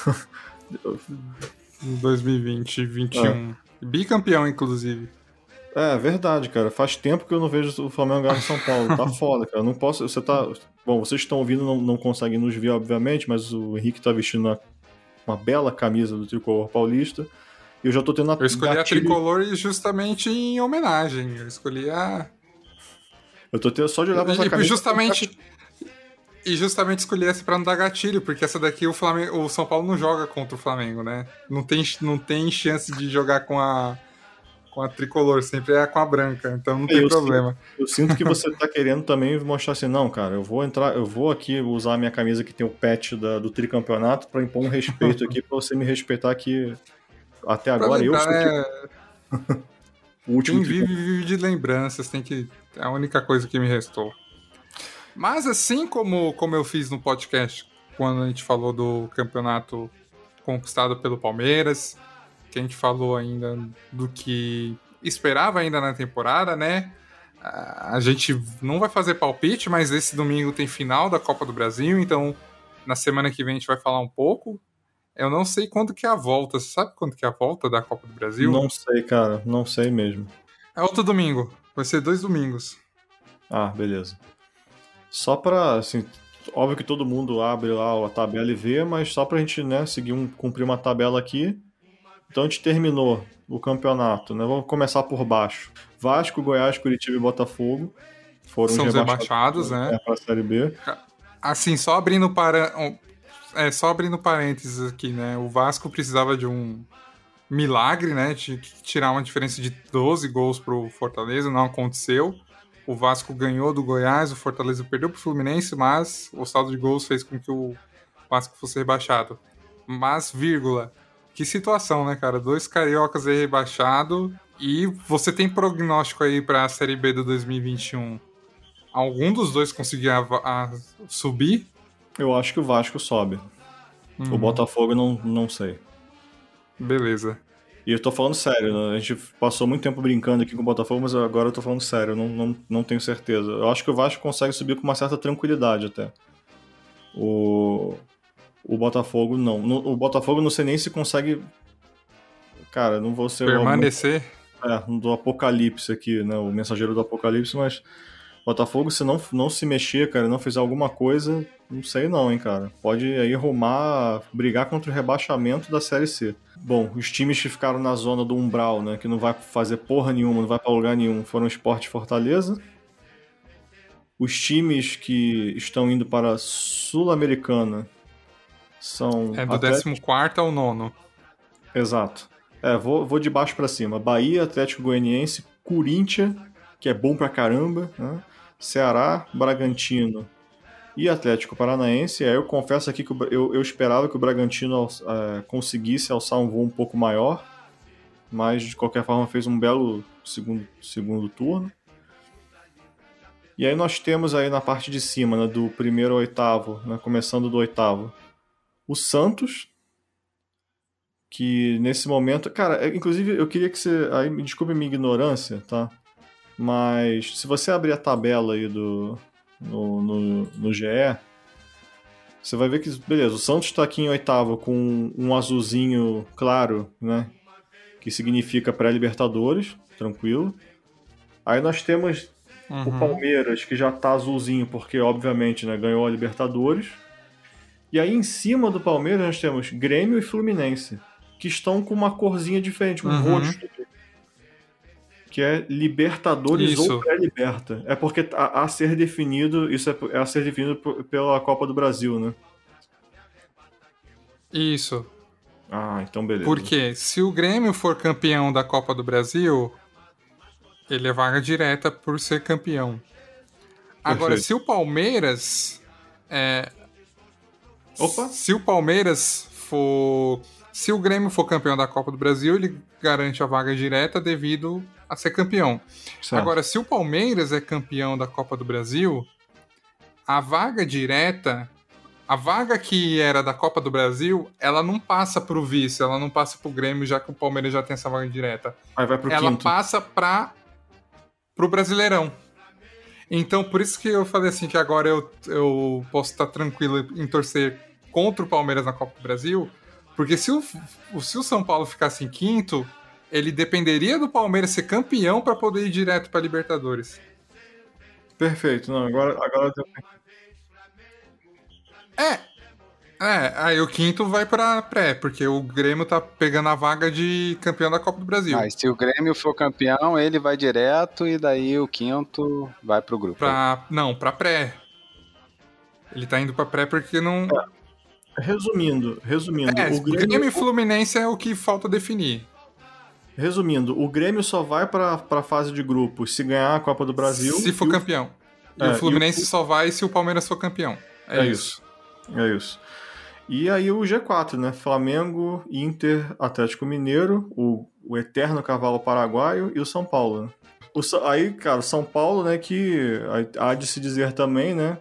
Speaker 1: 2020, 2021. Bicampeão, inclusive.
Speaker 2: É verdade, cara. Faz tempo que eu não vejo o Flamengo ganhar no São Paulo. Tá foda, cara. Não posso. Bom, vocês que estão ouvindo não conseguem nos ver, obviamente, mas o Henrique tá vestindo uma bela camisa do tricolor paulista. Eu já tô tendo
Speaker 1: Eu escolhi
Speaker 2: gatilho.
Speaker 1: a tricolor justamente em homenagem. Eu escolhi a.
Speaker 2: Eu tô tendo só de olhar pra sua camisa.
Speaker 1: E justamente escolhi essa pra não dar gatilho, porque essa daqui o São Paulo não joga contra o Flamengo, né? Não tem chance de jogar com a tricolor, sempre é com a branca, então não tem problema.
Speaker 2: Eu sinto que você tá querendo também mostrar assim, não, cara, eu vou aqui usar a minha camisa que tem o patch do tricampeonato pra impor um respeito aqui, pra você me respeitar que até agora eu sou o último
Speaker 1: Quem vive de lembranças, é a única coisa que me restou. Mas assim como eu fiz no podcast, quando a gente falou do campeonato conquistado pelo Palmeiras, que a gente falou ainda do que esperava ainda na temporada, né? A gente não vai fazer palpite, mas esse domingo tem final da Copa do Brasil, então na semana que vem a gente vai falar um pouco. Eu não sei quando que é a volta. Você sabe quando que é a volta da Copa do Brasil?
Speaker 2: Não sei, cara. Não sei mesmo.
Speaker 1: É outro domingo. Vai ser 2 domingos.
Speaker 2: Ah, beleza. Só pra, assim, óbvio que todo mundo abre lá a tabela e vê, mas só pra gente, né, cumprir uma tabela aqui. Então a gente terminou o campeonato, né? Vamos começar por baixo. Vasco, Goiás, Curitiba e Botafogo foram
Speaker 1: São os rebaixados, né?
Speaker 2: Para a Série B.
Speaker 1: Assim, só abrindo parênteses aqui, né? O Vasco precisava de um milagre, né? De tirar uma diferença de 12 gols pro Fortaleza, não aconteceu. O Vasco ganhou do Goiás, o Fortaleza perdeu pro Fluminense, mas o saldo de gols fez com que o Vasco fosse rebaixado. Mas, vírgula, que situação, né, cara? 2 cariocas aí rebaixados. E você tem prognóstico aí pra Série B do 2021? Algum dos dois conseguir subir?
Speaker 2: Eu acho que o Vasco sobe. O Botafogo não sei.
Speaker 1: Beleza.
Speaker 2: E eu tô falando sério, né? A gente passou muito tempo brincando aqui com o Botafogo, mas agora eu tô falando sério, não tenho certeza. Eu acho que o Vasco consegue subir com uma certa tranquilidade até. O Botafogo não. O Botafogo não sei nem se consegue. Cara, não vou ser
Speaker 1: permanecer.
Speaker 2: Do apocalipse aqui, né? O mensageiro do apocalipse, mas Botafogo, se não se mexer, cara, não fizer alguma coisa, não sei não, hein, cara. Pode aí brigar contra o rebaixamento da Série C. Bom, os times que ficaram na zona do umbral, né, que não vai fazer porra nenhuma, não vai pra lugar nenhum, foram o Sport e Fortaleza. Os times que estão indo para a Sul-Americana são...
Speaker 1: É do 14º ao 9º.
Speaker 2: Exato. Vou de baixo pra cima. Bahia, Atlético Goianiense, Corinthians, que é bom pra caramba, né? Ceará, Bragantino e Atlético Paranaense. Aí eu confesso aqui que eu esperava que o Bragantino conseguisse alçar um voo um pouco maior, mas de qualquer forma fez um belo segundo turno. E aí nós temos aí na parte de cima, né, do primeiro ao oitavo, né, começando do oitavo, o Santos, que nesse momento... Cara, inclusive eu queria que você... Aí me desculpe a minha ignorância, tá? Mas se você abrir a tabela aí no GE, você vai ver que, beleza, o Santos está aqui em oitavo com um azulzinho claro, né? Que significa pré-Libertadores, tranquilo. Aí nós temos o Palmeiras, que já tá azulzinho, porque obviamente, né, ganhou a Libertadores. E aí em cima do Palmeiras nós temos Grêmio e Fluminense, que estão com uma corzinha diferente, um roxo, que é Libertadores ou pré-liberta. É porque a ser definido, isso é a ser definido pela Copa do Brasil, né?
Speaker 1: Isso.
Speaker 2: Ah, então beleza.
Speaker 1: Porque se o Grêmio for campeão da Copa do Brasil, ele é vaga direta por ser campeão. Agora, se o Palmeiras... Se o Palmeiras for... Se o Grêmio for campeão da Copa do Brasil, ele garante a vaga direta devido a ser campeão. Certo. Agora, se o Palmeiras é campeão da Copa do Brasil, a vaga direta, a vaga que era da Copa do Brasil, ela não passa pro vice, ela não passa pro Grêmio, já que o Palmeiras já tem essa vaga direta.
Speaker 2: Aí vai pro
Speaker 1: ela
Speaker 2: quinto.
Speaker 1: Passa pro Brasileirão. Então, por isso que eu falei assim, que agora eu posso estar tranquilo em torcer contra o Palmeiras na Copa do Brasil, porque se o São Paulo ficasse em quinto, ele dependeria do Palmeiras ser campeão para poder ir direto para Libertadores.
Speaker 2: Perfeito. Não, agora
Speaker 1: Aí o quinto vai pra pré, porque o Grêmio tá pegando a vaga de campeão da Copa do Brasil.
Speaker 3: Mas se o Grêmio for campeão, ele vai direto e daí o quinto vai pro grupo.
Speaker 1: Pra pré. Ele tá indo pra pré porque não...
Speaker 2: Resumindo,
Speaker 1: o Grêmio e Fluminense é o que falta definir.
Speaker 2: Resumindo, o Grêmio só vai pra fase de grupos se ganhar a Copa do Brasil.
Speaker 1: Se for campeão. E o Fluminense só vai se o Palmeiras for campeão. É isso.
Speaker 2: É isso. E aí o G4, né? Flamengo, Inter, Atlético Mineiro, o eterno cavalo paraguaio e o São Paulo, né? Aí, cara, o São Paulo, né, que há de se dizer também, né?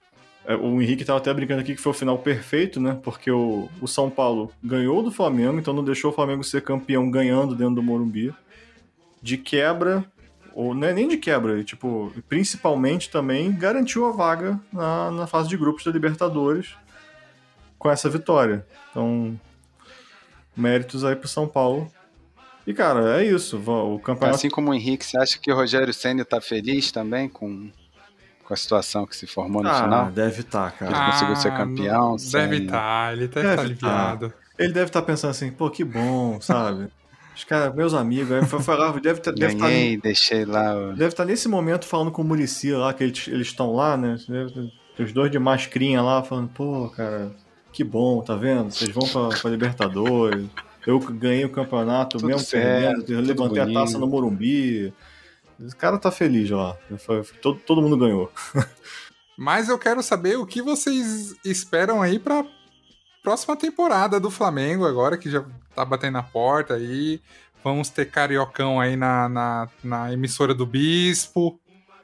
Speaker 2: O Henrique tava até brincando aqui que foi o final perfeito, né? Porque o São Paulo ganhou do Flamengo, então não deixou o Flamengo ser campeão ganhando dentro do Morumbi. De quebra, ou não é nem de quebra, tipo, principalmente também garantiu a vaga na fase de grupos da Libertadores com essa vitória. Então, méritos aí pro São Paulo. E, cara, é isso. O campeonato...
Speaker 3: Assim como o Henrique, você acha que o Rogério Ceni tá feliz também com a situação que se formou no final?
Speaker 2: Deve estar, cara.
Speaker 3: Ele conseguiu ser campeão.
Speaker 1: Deve estar, ele deve estar aliviado.
Speaker 2: Ele deve estar pensando assim, pô, que bom, sabe? Os caras, meus amigos, aí foi lá, deve
Speaker 3: deixei lá.
Speaker 2: Deve estar nesse momento falando com o Muricy lá, que eles estão lá, né? Os dois de mascrinha lá, falando, pô, cara, que bom, tá vendo? Vocês vão pra Libertadores. Eu ganhei o campeonato, tudo mesmo perdendo, eu levantei a taça no Morumbi. Esse cara tá feliz lá. Todo mundo ganhou.
Speaker 1: Mas eu quero saber o que vocês esperam aí pra próxima temporada do Flamengo agora, que já tá batendo na porta aí. Vamos ter Cariocão aí na emissora do Bispo.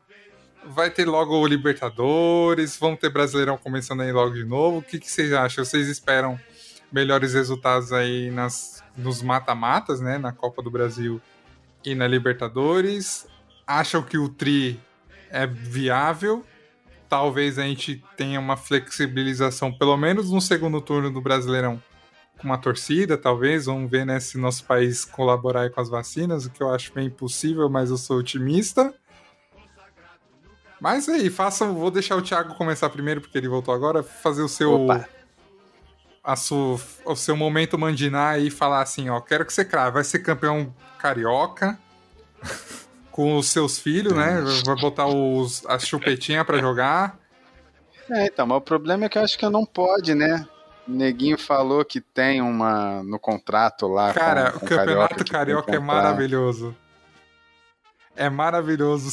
Speaker 1: Vai ter logo o Libertadores. Vamos ter Brasileirão começando aí logo de novo. O que vocês acham? Vocês esperam melhores resultados aí nos mata-matas, né? Na Copa do Brasil e na Libertadores? Acham que o Tri é viável? Talvez a gente tenha uma flexibilização, pelo menos no segundo turno do Brasileirão, com uma torcida, talvez. Vamos ver, né, se nosso país colaborar aí com as vacinas, o que eu acho bem impossível, mas eu sou otimista. Mas aí, vou deixar o Thiago começar primeiro, porque ele voltou agora, fazer o seu momento mandinar e falar assim, ó, quero que você crave, vai ser campeão carioca, com os seus filhos, né? Vai botar as chupetinhas pra jogar.
Speaker 3: Então, mas o problema é que eu acho que não pode, né? O Neguinho falou que tem uma no contrato lá.
Speaker 1: Cara, o Campeonato Carioca é maravilhoso. É maravilhoso.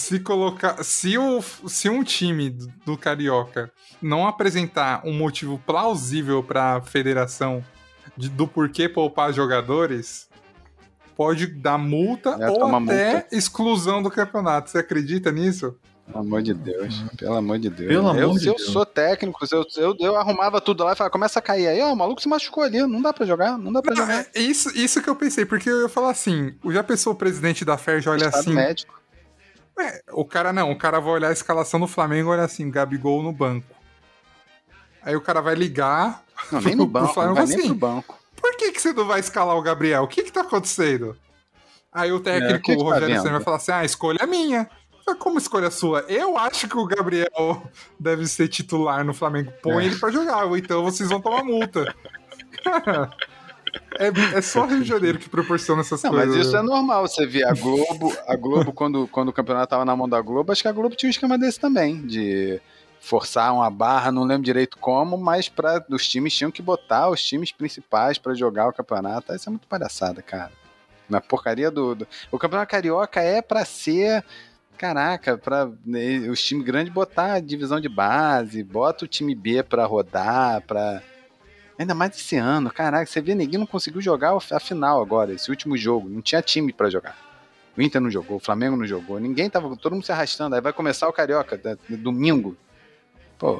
Speaker 1: Se um time do Carioca não apresentar um motivo plausível pra federação do porquê poupar jogadores, pode dar multa ou até exclusão do campeonato. Você acredita nisso?
Speaker 3: Pelo amor de Deus. Pelo amor de Deus. Se eu sou técnico, eu arrumava tudo lá e falava, começa a cair aí, ó, o maluco se machucou ali, não dá pra jogar, jogar.
Speaker 1: Isso que eu pensei, porque eu ia falar assim, já pensou o presidente da FERJ olha assim...
Speaker 3: médico.
Speaker 1: O cara vai olhar a escalação do Flamengo e olha assim, Gabigol no banco. Aí o cara vai ligar...
Speaker 3: Não, nem no banco,
Speaker 1: Flamengo,
Speaker 3: não vai
Speaker 1: assim,
Speaker 3: nem pro banco.
Speaker 1: Por que você não vai escalar o Gabriel? O que tá acontecendo? Aí o técnico, o Rogério Ceni, vai falar assim, escolha minha. Como escolha sua? Eu acho que o Gabriel deve ser titular no Flamengo. Põe ele pra jogar, ou então vocês vão tomar multa. Cara, é só o Rio de Janeiro que proporciona essas coisas.
Speaker 3: Mas isso é normal, você vê a Globo quando o campeonato tava na mão da Globo, acho que a Globo tinha um esquema desse também, de forçar uma barra, não lembro direito como, mas os times tinham que botar os times principais pra jogar o campeonato. Isso é muito palhaçada, cara. Na porcaria o campeonato carioca é pra ser, caraca, pra os times grandes botar a divisão de base, bota o time B pra rodar, ainda mais esse ano, caraca, você vê, Neguinho não conseguiu jogar a final agora, esse último jogo, não tinha time pra jogar. O Inter não jogou, o Flamengo não jogou, todo mundo se arrastando, aí vai começar o carioca, domingo. Pô.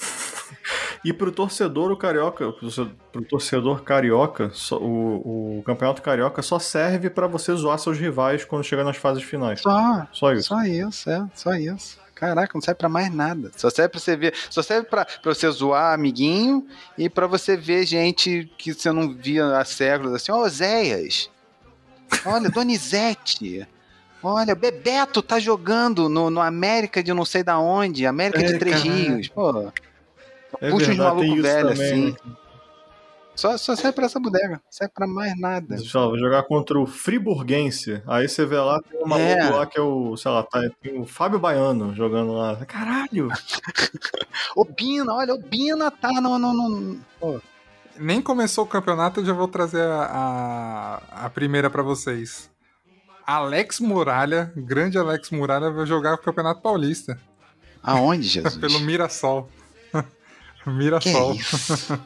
Speaker 2: E pro torcedor carioca, o campeonato carioca só serve pra você zoar seus rivais quando chegar nas fases finais. Só isso.
Speaker 3: Só isso. Caraca, não serve pra mais nada. Só serve pra você ver, só serve pra você zoar amiguinho e pra você ver gente que você não via há séculos, assim, Oséias, olha, Donizete, olha, Bebeto tá jogando no América de não sei da onde, América de Três Rios, pô. Puxa uns malucos velhos assim. Só serve pra essa bodega. Não serve pra mais nada.
Speaker 2: Vou jogar contra o Friburguense. Aí você vê lá, tem um maluco lá que é o, sei lá, tem o Fábio Baiano jogando lá. Caralho!
Speaker 3: O Bina, olha, o Bina tá no... Pô.
Speaker 1: Nem começou o campeonato, eu já vou trazer a primeira pra vocês. Alex Muralha, grande Alex Muralha, vai jogar o Campeonato Paulista.
Speaker 3: Aonde, Jesus?
Speaker 1: Pelo Mirassol. Mirassol.
Speaker 3: Que isso?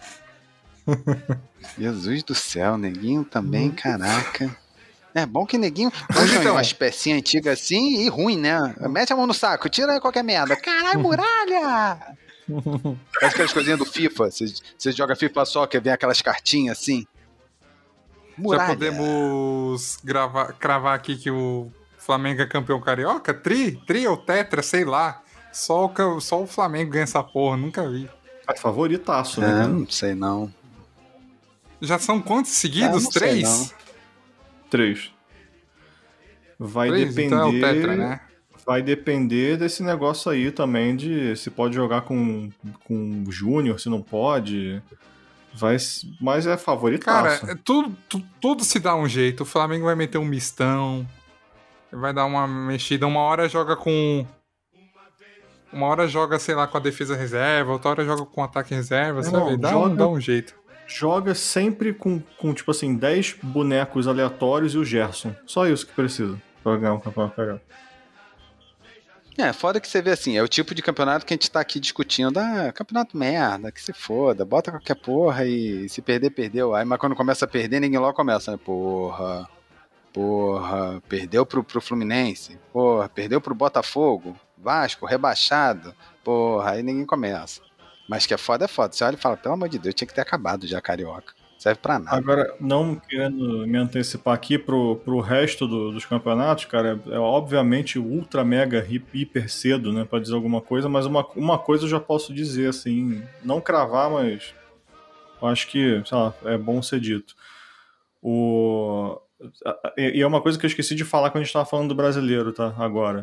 Speaker 3: Jesus do céu, Neguinho também, caraca. É bom que Neguinho
Speaker 1: Mas então,
Speaker 3: umas pecinhas antigas assim e ruim, né? Mete a mão no saco, tira aí qualquer merda. Caralho, Muralha! Parece aquelas coisinhas do FIFA. Você joga FIFA só, que vem aquelas cartinhas assim. Muralha.
Speaker 1: Já podemos cravar aqui que o Flamengo é campeão carioca? Tri ou tetra, sei lá. Só o Flamengo ganha essa porra, nunca vi.
Speaker 2: É favoritaço, né?
Speaker 3: Não sei não.
Speaker 1: Já são quantos seguidos?
Speaker 3: Não sei
Speaker 1: 3?
Speaker 3: não.
Speaker 2: 3. Vai
Speaker 1: 3,
Speaker 2: depender.
Speaker 1: então é o tetra, né?
Speaker 2: Vai depender desse negócio aí também de se pode jogar com o Júnior, se não pode. Mas é favoritaço.
Speaker 1: Cara, tudo se dá um jeito. O Flamengo vai meter um mistão. Vai dar uma mexida. Uma hora joga, sei lá, com a defesa reserva. Outra hora joga com o ataque reserva. Sabe? Dá um jeito.
Speaker 2: Joga sempre com tipo assim, 10 bonecos aleatórios e o Gerson. Só isso que precisa pra ganhar um campeonato carioca.
Speaker 3: Foda que você vê assim, é o tipo de campeonato que a gente tá aqui discutindo, campeonato merda, que se foda, bota qualquer porra e se perder, perdeu. Aí, mas quando começa a perder, ninguém logo começa, né? Porra, perdeu pro Fluminense, porra, perdeu pro Botafogo, Vasco, rebaixado, porra, aí ninguém começa. Mas que é foda. Você olha e fala, pelo amor de Deus, tinha que ter acabado já, Carioca. Serve pra nada.
Speaker 2: Agora, não querendo me antecipar aqui pro resto dos campeonatos, cara, é obviamente ultra mega hiper cedo, né, pra dizer alguma coisa, mas uma coisa eu já posso dizer, assim, não cravar, mas eu acho que, sei lá, é bom ser dito. E é uma coisa que eu esqueci de falar quando a gente tava falando do brasileiro, tá, agora.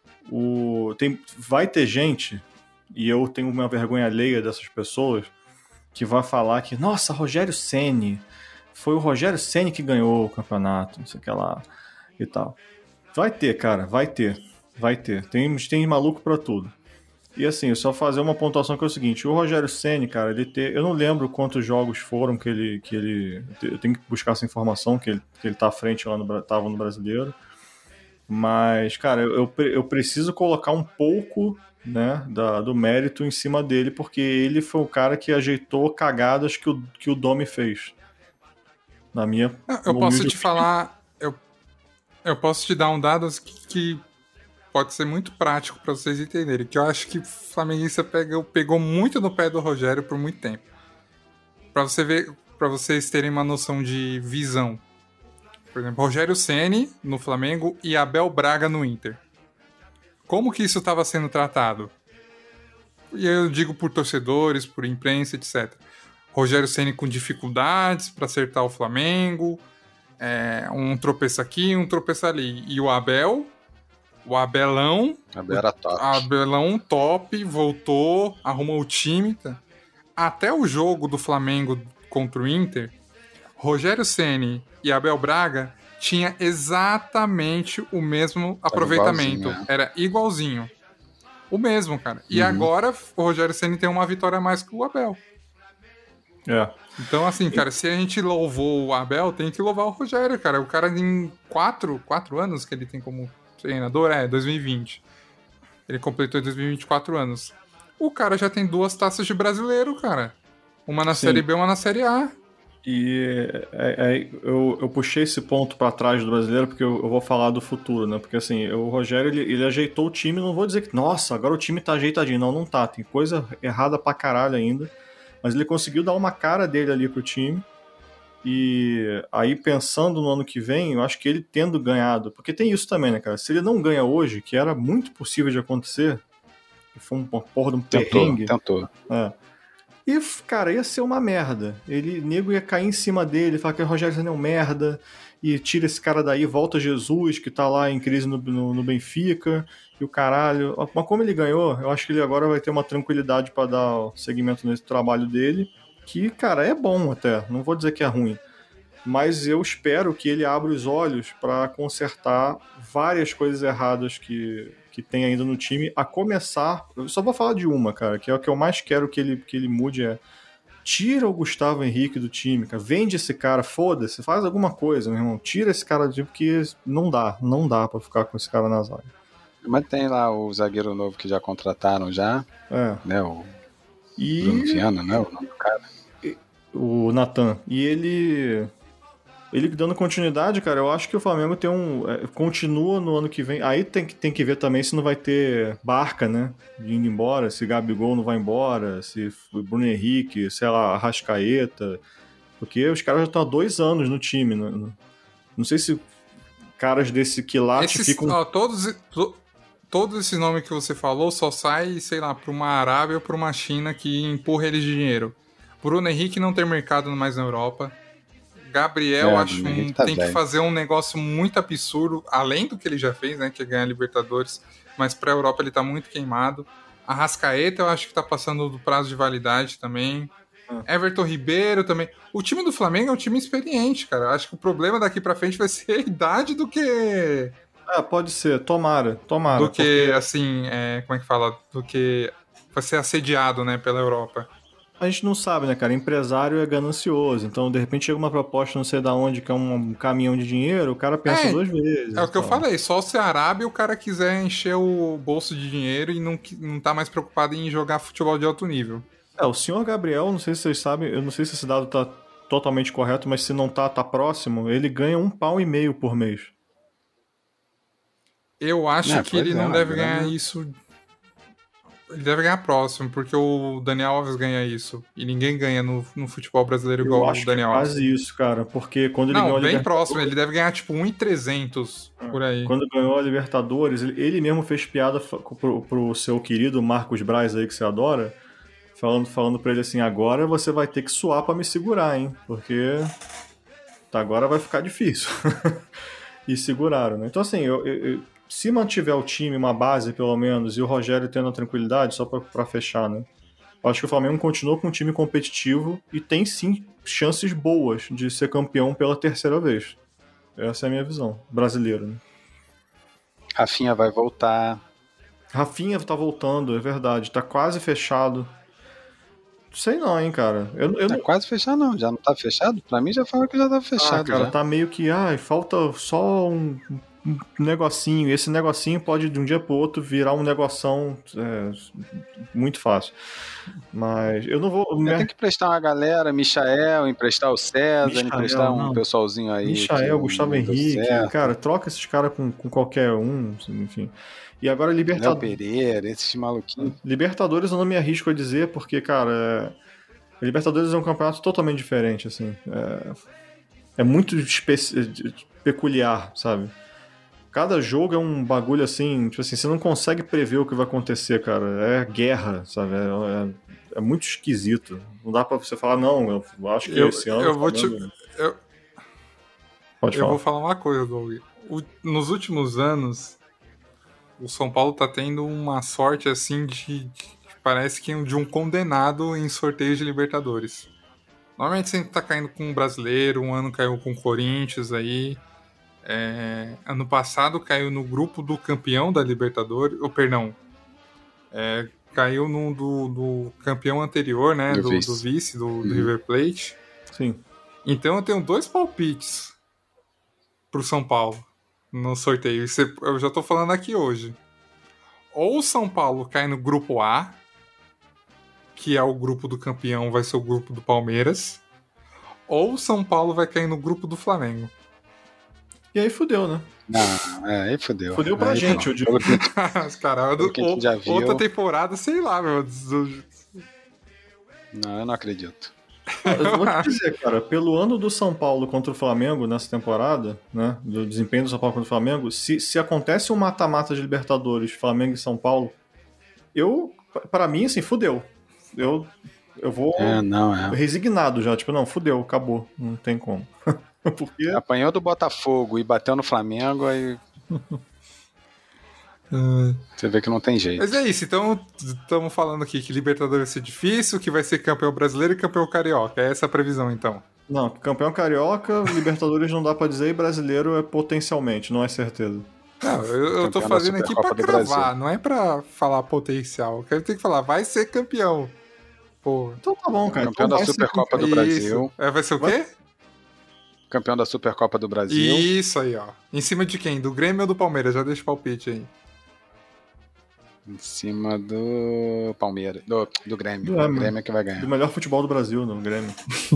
Speaker 2: Vai ter gente, e eu tenho uma vergonha alheia dessas pessoas, que vai falar que, nossa, Rogério Ceni, foi o Rogério Ceni que ganhou o campeonato, não sei o que lá e tal. Vai ter, cara, vai ter. Tem maluco pra tudo. E assim, só fazer uma pontuação que é o seguinte, o Rogério Ceni, cara, eu não lembro quantos jogos foram que ele eu tenho que buscar essa informação, que ele tá à frente lá tava no Brasileiro. Mas, cara, eu preciso colocar um pouco, né, do mérito em cima dele, porque ele foi o cara que ajeitou cagadas que o Domi fez. Na minha
Speaker 1: eu posso te falar, eu posso te dar um dado que pode ser muito prático para vocês entenderem, que eu acho que o flamenguista pegou muito no pé do Rogério por muito tempo. Para vocês terem uma noção de visão. Por exemplo, Rogério Ceni no Flamengo e Abel Braga no Inter. Como que isso estava sendo tratado? E eu digo por torcedores, por imprensa, etc. Rogério Ceni com dificuldades para acertar o Flamengo, um tropeço aqui, um tropeço ali. E o Abelão...
Speaker 3: Abel era top.
Speaker 1: Abelão top, voltou, arrumou o time. Tá? Até o jogo do Flamengo contra o Inter, Rogério Ceni e Abel Braga tinha exatamente o mesmo aproveitamento. Era igualzinho. O mesmo, cara. E agora o Rogério Ceni tem uma vitória a mais que o Abel. Então, assim, cara, se a gente louvou o Abel, tem que louvar o Rogério, cara. O cara em 4 anos que ele tem como treinador, 2020. Ele completou em 2024 anos. O cara já tem 2 taças de brasileiro, cara. Uma na Série B e uma na Série A.
Speaker 2: E eu puxei esse ponto pra trás do brasileiro porque eu vou falar do futuro, né? Porque assim, o Rogério ele ajeitou o time, não vou dizer que, nossa, agora o time tá ajeitadinho. Não tá. Tem coisa errada pra caralho ainda. Mas ele conseguiu dar uma cara dele ali pro time. E aí, pensando no ano que vem, eu acho que ele tendo ganhado, porque tem isso também, né, cara? Se ele não ganha hoje, que era muito possível de acontecer, que foi uma porra de um perrengue.
Speaker 3: Tentou.
Speaker 2: E, cara, ia ser uma merda. Nego ia cair em cima dele, falar que o Rogério Ceni é um merda, e tira esse cara daí, volta Jesus, que tá lá em crise no Benfica, e o caralho. Mas como ele ganhou, eu acho que ele agora vai ter uma tranquilidade pra dar seguimento nesse trabalho dele. que, cara, é bom até, não vou dizer que é ruim, mas eu espero que ele abra os olhos para consertar várias coisas erradas que tem ainda no time, a começar, eu só vou falar de uma, cara, que é o que eu mais quero que ele mude, tira o Gustavo Henrique do time, cara, vende esse cara, foda-se, faz alguma coisa, meu irmão, tira esse cara do time, porque não dá pra ficar com esse cara na zaga.
Speaker 3: Mas tem lá o zagueiro novo que já contrataram já, né, o Bruno Viana, né, o nome do cara.
Speaker 2: O Natan. E ele dando continuidade, cara, eu acho que o Flamengo tem continua no ano que vem. Aí tem que ver também se não vai ter Barca, né? Indo embora, se Gabigol não vai embora, se Bruno Henrique, sei lá, Arrascaeta. Porque os caras já estão há 2 anos no time. Não sei se caras desse quilate ficam...
Speaker 1: Ó, todos esses nomes que você falou só sai, sei lá, pra uma Arábia ou pra uma China que empurra eles de dinheiro. Bruno Henrique não tem mercado mais na Europa. Gabriel, acho que tem que fazer um negócio muito absurdo, além do que ele já fez, né, que é ganhar Libertadores, mas pra Europa ele tá muito queimado. Arrascaeta, eu acho que tá passando do prazo de validade também. Everton Ribeiro também. O time do Flamengo é um time experiente, cara. Eu acho que o problema daqui pra frente vai ser a idade do que...
Speaker 2: pode ser, tomara.
Speaker 1: Do que, assim, como é que fala? Do que vai ser assediado, né, pela Europa.
Speaker 2: A gente não sabe, né, cara? Empresário é ganancioso. Então, de repente, chega uma proposta não sei da onde, que é um caminhão de dinheiro, o cara pensa 2 vezes.
Speaker 1: É o que eu falei. Só se a Arábia o cara quiser encher o bolso de dinheiro e não tá mais preocupado em jogar futebol de alto nível.
Speaker 2: O senhor Gabriel, não sei se vocês sabem, eu não sei se esse dado tá totalmente correto, mas se não tá próximo, ele ganha £1,5 pau por mês.
Speaker 1: Eu acho que ele não deve ganhar isso... Ele deve ganhar próximo, porque o Daniel Alves ganha isso. E ninguém ganha no futebol brasileiro igual o Daniel Alves.
Speaker 2: Quase isso, cara. Porque quando ele ganhou a
Speaker 1: Libertadores... Não, bem próximo. Ele deve ganhar tipo 1.300 por aí.
Speaker 2: Quando ganhou a Libertadores, ele mesmo fez piada pro seu querido Marcos Braz aí, que você adora, falando pra ele assim, agora você vai ter que suar pra me segurar, hein? Porque agora vai ficar difícil. E seguraram, né? Então assim, se mantiver o time, uma base pelo menos, e o Rogério tendo a tranquilidade, só pra fechar, né? Eu acho que o Flamengo continua com um time competitivo e tem sim chances boas de ser campeão pela 3ª vez. Essa é a minha visão, brasileira, né?
Speaker 3: Rafinha vai voltar.
Speaker 2: Rafinha tá voltando, é verdade. Tá quase fechado. Sei não, hein, cara.
Speaker 3: Não quase fechado, não. Já não tá fechado? Pra mim já falaram que já tá fechado.
Speaker 2: Cara,
Speaker 3: já.
Speaker 2: Tá meio que... falta só um negocinho. Esse negocinho pode de um dia pro outro virar um negoção muito fácil. Mas eu não vou...
Speaker 3: Tem que emprestar uma galera, Michael, emprestar o César, emprestar um pessoalzinho aí.
Speaker 2: Michael, Gustavo Henrique, cara, troca esses caras com qualquer um, enfim. E agora
Speaker 3: Libertadores. Pereira, esses maluquinhos.
Speaker 2: Libertadores eu não me arrisco a dizer, porque, cara, Libertadores é um campeonato totalmente diferente, assim. É muito peculiar, sabe? Cada jogo é um bagulho assim, tipo assim, você não consegue prever o que vai acontecer, cara. É guerra, sabe? É muito esquisito. Não dá pra você falar, não, eu acho que esse ano...
Speaker 1: Eu vou falar uma coisa, Doug. Nos últimos anos, o São Paulo tá tendo uma sorte, assim, parece que de um condenado em sorteios de Libertadores. Normalmente sempre tá caindo com um brasileiro, um ano caiu com o Corinthians aí... ano passado caiu no grupo do campeão da Libertadores, caiu no do campeão anterior, né, do vice, do River Plate.
Speaker 2: Sim.
Speaker 1: Então eu tenho 2 palpites pro São Paulo no sorteio. Eu já tô falando aqui hoje. Ou o São Paulo cai no grupo A, que é o grupo do campeão, vai ser o grupo do Palmeiras, ou o São Paulo vai cair no grupo do Flamengo.
Speaker 2: E aí fudeu, né?
Speaker 3: Não, aí fudeu.
Speaker 2: Fudeu pra gente, eu digo.
Speaker 1: Cara, outra temporada, sei lá, meu.
Speaker 3: Não, eu não acredito.
Speaker 2: Eu vou te dizer, cara, pelo ano do São Paulo contra o Flamengo nessa temporada, né? Do desempenho do São Paulo contra o Flamengo, se acontece um mata-mata de Libertadores, Flamengo e São Paulo, pra mim, assim, fudeu. Eu vou resignado já, tipo, não, fudeu, acabou, não tem como. Porque...
Speaker 3: Apanhou do Botafogo e bateu no Flamengo, aí... Você vê que não tem jeito.
Speaker 1: Mas é isso, então estamos falando aqui que Libertadores vai ser difícil, que vai ser campeão brasileiro e campeão carioca. É essa a previsão, então.
Speaker 2: Não, campeão carioca, Libertadores não dá pra dizer, e brasileiro é potencialmente, não é certeza.
Speaker 1: Não, eu tô fazendo aqui pra cravar, não é pra falar potencial. Eu quero ter que falar, vai ser campeão. Pô.
Speaker 2: Então tá bom, cara.
Speaker 3: Campeão da Supercopa do Brasil.
Speaker 1: Vai ser o quê?
Speaker 3: Campeão da Supercopa do Brasil.
Speaker 1: Isso aí, ó. Em cima de quem? Do Grêmio ou do Palmeiras? Já deixa o palpite aí.
Speaker 3: Em cima do Palmeiras. Do Grêmio.
Speaker 2: Do
Speaker 3: O Grêmio é que vai ganhar.
Speaker 2: Do melhor futebol do Brasil, no Grêmio.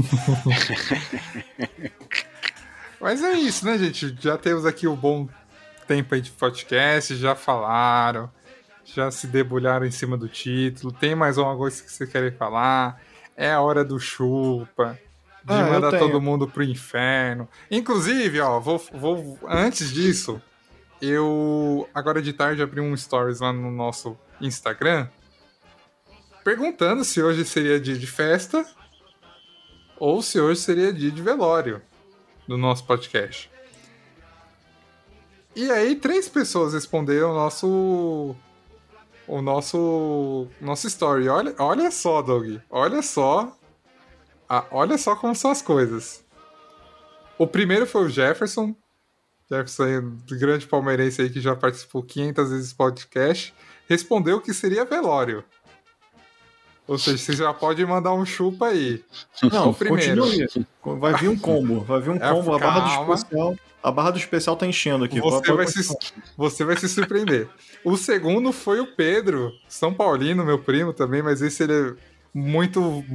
Speaker 1: Mas é isso, né, gente? Já temos aqui um bom tempo aí de podcast, já falaram, já se debulharam em cima do título. Tem mais alguma coisa que vocês querem falar? É a hora do chupa, de mandar todo mundo pro inferno. Inclusive, ó, vou antes disso, eu agora de tarde abri um stories lá no nosso Instagram perguntando se hoje seria dia de festa ou se hoje seria dia de velório do nosso podcast. E aí 3 pessoas responderam o nosso story. Olha só, Doug. Olha só como são as coisas. O primeiro foi o Jefferson. Jefferson, grande palmeirense aí que já participou 500 vezes do podcast. Respondeu que seria velório. Ou seja, você já pode mandar um chupa aí.
Speaker 2: Não,
Speaker 1: o primeiro.
Speaker 2: Continue. Vai vir um combo. A barra do especial tá enchendo aqui.
Speaker 1: Você vai se surpreender. O segundo foi o Pedro, São Paulino, meu primo também, mas esse ele é muito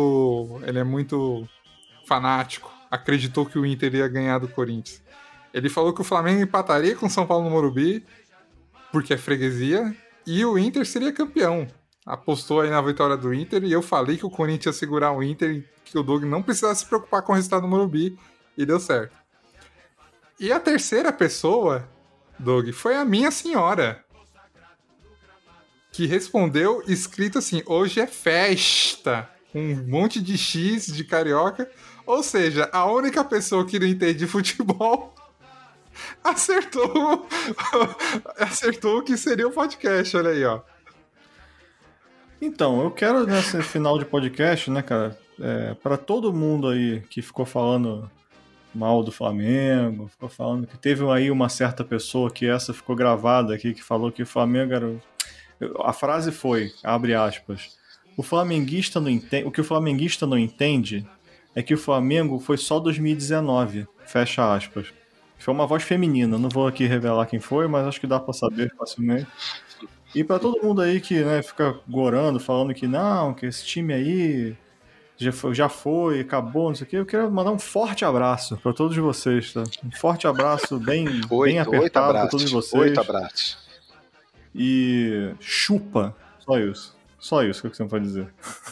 Speaker 1: fanático. Acreditou que o Inter ia ganhar do Corinthians. Ele falou que o Flamengo empataria com o São Paulo no Morumbi, porque é freguesia, e o Inter seria campeão. Apostou aí na vitória do Inter, e eu falei que o Corinthians ia segurar o Inter e que o Doug não precisasse se preocupar com o resultado do Morumbi, e deu certo. E a terceira pessoa, Doug, foi a minha senhora, que respondeu escrito assim, hoje é festa, um monte de X de carioca, ou seja, a única pessoa que não entende de futebol acertou o que seria o podcast, olha aí, ó.
Speaker 2: Então, eu quero nesse final de podcast, né, cara, pra todo mundo aí que ficou falando mal do Flamengo, ficou falando que teve aí uma certa pessoa que essa ficou gravada aqui, que falou que o Flamengo era... A frase foi, abre aspas, o que o flamenguista não entende é que o Flamengo foi só 2019, fecha aspas. Foi uma voz feminina, não vou aqui revelar quem foi, mas acho que dá pra saber facilmente. E pra todo mundo aí que, né, fica gorando, falando que não, que esse time aí já foi, acabou, não sei o quê, eu quero mandar um forte abraço pra todos vocês, tá? Um forte abraço bem apertado pra todos vocês.
Speaker 3: 8 abraços.
Speaker 2: E chupa, só isso que você pode dizer.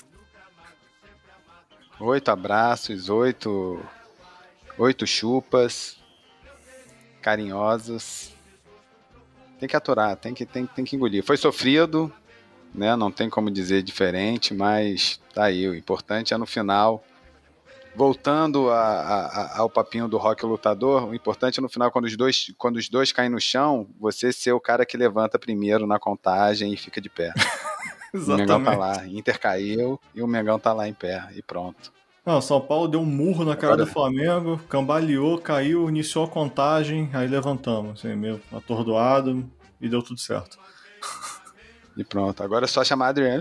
Speaker 3: 8 abraços, 8 chupas carinhosos. Tem que aturar, tem que engolir. Foi sofrido, né? Não tem como dizer diferente, mas tá aí. O importante é no final. Voltando ao papinho do Rock Lutador, o importante é no final, quando os dois caem no chão, você ser o cara que levanta primeiro na contagem e fica de pé. O Mengão tá lá, Inter caiu e o Mengão tá lá em pé, e pronto.
Speaker 2: Não, São Paulo deu um murro na cara do Flamengo, cambaleou, caiu, iniciou a contagem, aí levantamos, assim, meio atordoado, e deu tudo certo.
Speaker 3: E pronto, agora é só chamar a Adriane.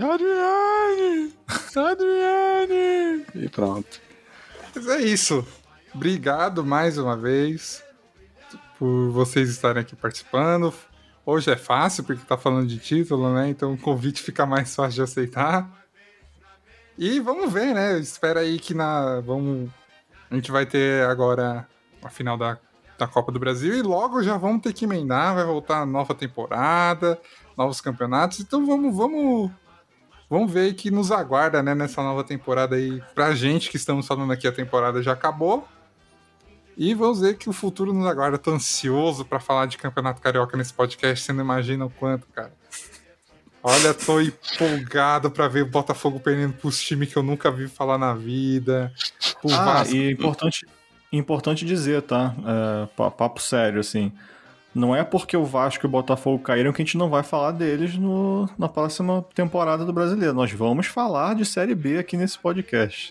Speaker 3: E pronto.
Speaker 1: Mas é isso. Obrigado mais uma vez por vocês estarem aqui participando. Hoje é fácil, porque tá falando de título, né? Então o convite fica mais fácil de aceitar. E vamos ver, né? Espera aí que a gente vai ter agora a final da Copa do Brasil e logo já vamos ter que emendar, vai voltar a nova temporada, novos campeonatos. Então vamos ver aí que nos aguarda, né, nessa nova temporada aí. Pra gente que estamos falando aqui, a temporada já acabou. E vamos ver que o futuro nos aguarda. Tô ansioso pra falar de Campeonato Carioca nesse podcast, você não imagina o quanto, cara. Olha, tô empolgado pra ver o Botafogo perdendo pros times que eu nunca vi falar na vida.
Speaker 2: E importante dizer, tá? Papo sério, assim. Não é porque o Vasco e o Botafogo caíram que a gente não vai falar deles na próxima temporada do Brasileiro. Nós vamos falar de Série B aqui nesse podcast.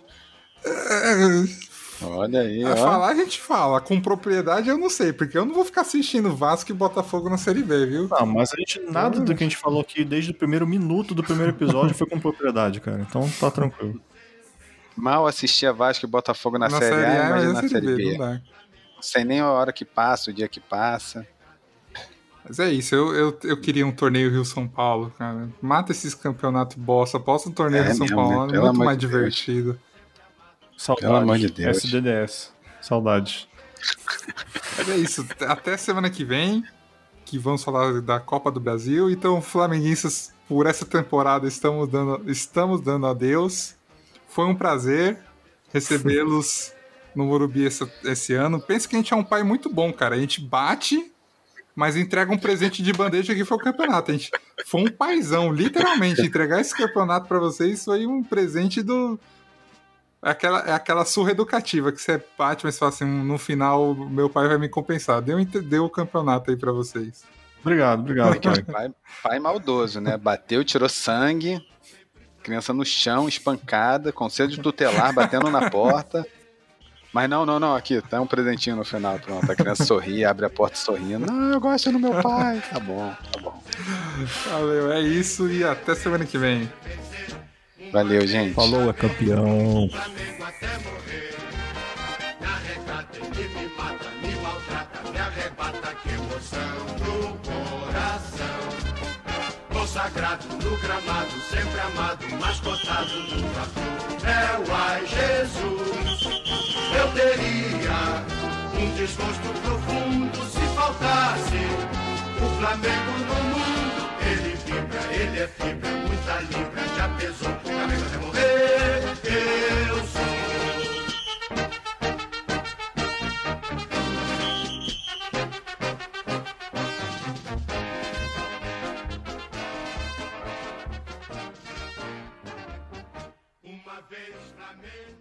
Speaker 3: Olha aí,
Speaker 1: ó. Falar a gente fala, com propriedade eu não sei, porque eu não vou ficar assistindo Vasco e Botafogo na Série B, viu?
Speaker 2: Não, mas a gente, nada do que a gente falou aqui desde o primeiro minuto do primeiro episódio foi com propriedade, cara. Então tá tranquilo.
Speaker 3: Mal assistia Vasco e Botafogo na Série A, imagina na Série B. Não sei nem a hora que passa, o dia que passa.
Speaker 1: Mas é isso, eu queria um torneio Rio-São Paulo, cara. Mata esses campeonatos bosta, posta um torneio Rio-São Paulo, é muito mais divertido.
Speaker 2: Saudades.
Speaker 3: Pelo amor de Deus.
Speaker 2: SDDS. Saudades.
Speaker 1: Mas é isso, até semana que vem, que vamos falar da Copa do Brasil. Então, flamenguistas, por essa temporada, estamos dando adeus. Foi um prazer recebê-los no Morumbi esse ano. Pensa que a gente é um pai muito bom, cara. A gente bate, mas entrega um presente de bandeja que foi o campeonato. A gente foi um paizão, literalmente. Entregar esse campeonato para vocês foi um presente do... É aquela surra educativa que você bate, mas fala assim, no final meu pai vai me compensar. Deu o campeonato aí para vocês.
Speaker 2: Obrigado, pai.
Speaker 3: Pai maldoso, né? Bateu, tirou sangue, criança no chão, espancada, conselho tutelar, batendo na porta. Mas não, aqui, tá um presentinho no final, pronto. A criança sorri, abre a porta sorrindo. Não, eu gosto do meu pai. Tá bom.
Speaker 1: Valeu, é isso e até semana que vem.
Speaker 3: Valeu, gente.
Speaker 2: Falou, é campeão.
Speaker 4: Consagrado no gramado, sempre amado, mascotado no vapor. Ai, Jesus, eu teria um desgosto profundo se faltasse o Flamengo no mundo. Ele vibra, ele é fibra, muita libra, já pesou, Flamengo até morrer, eu sou. Uma vez Flamengo.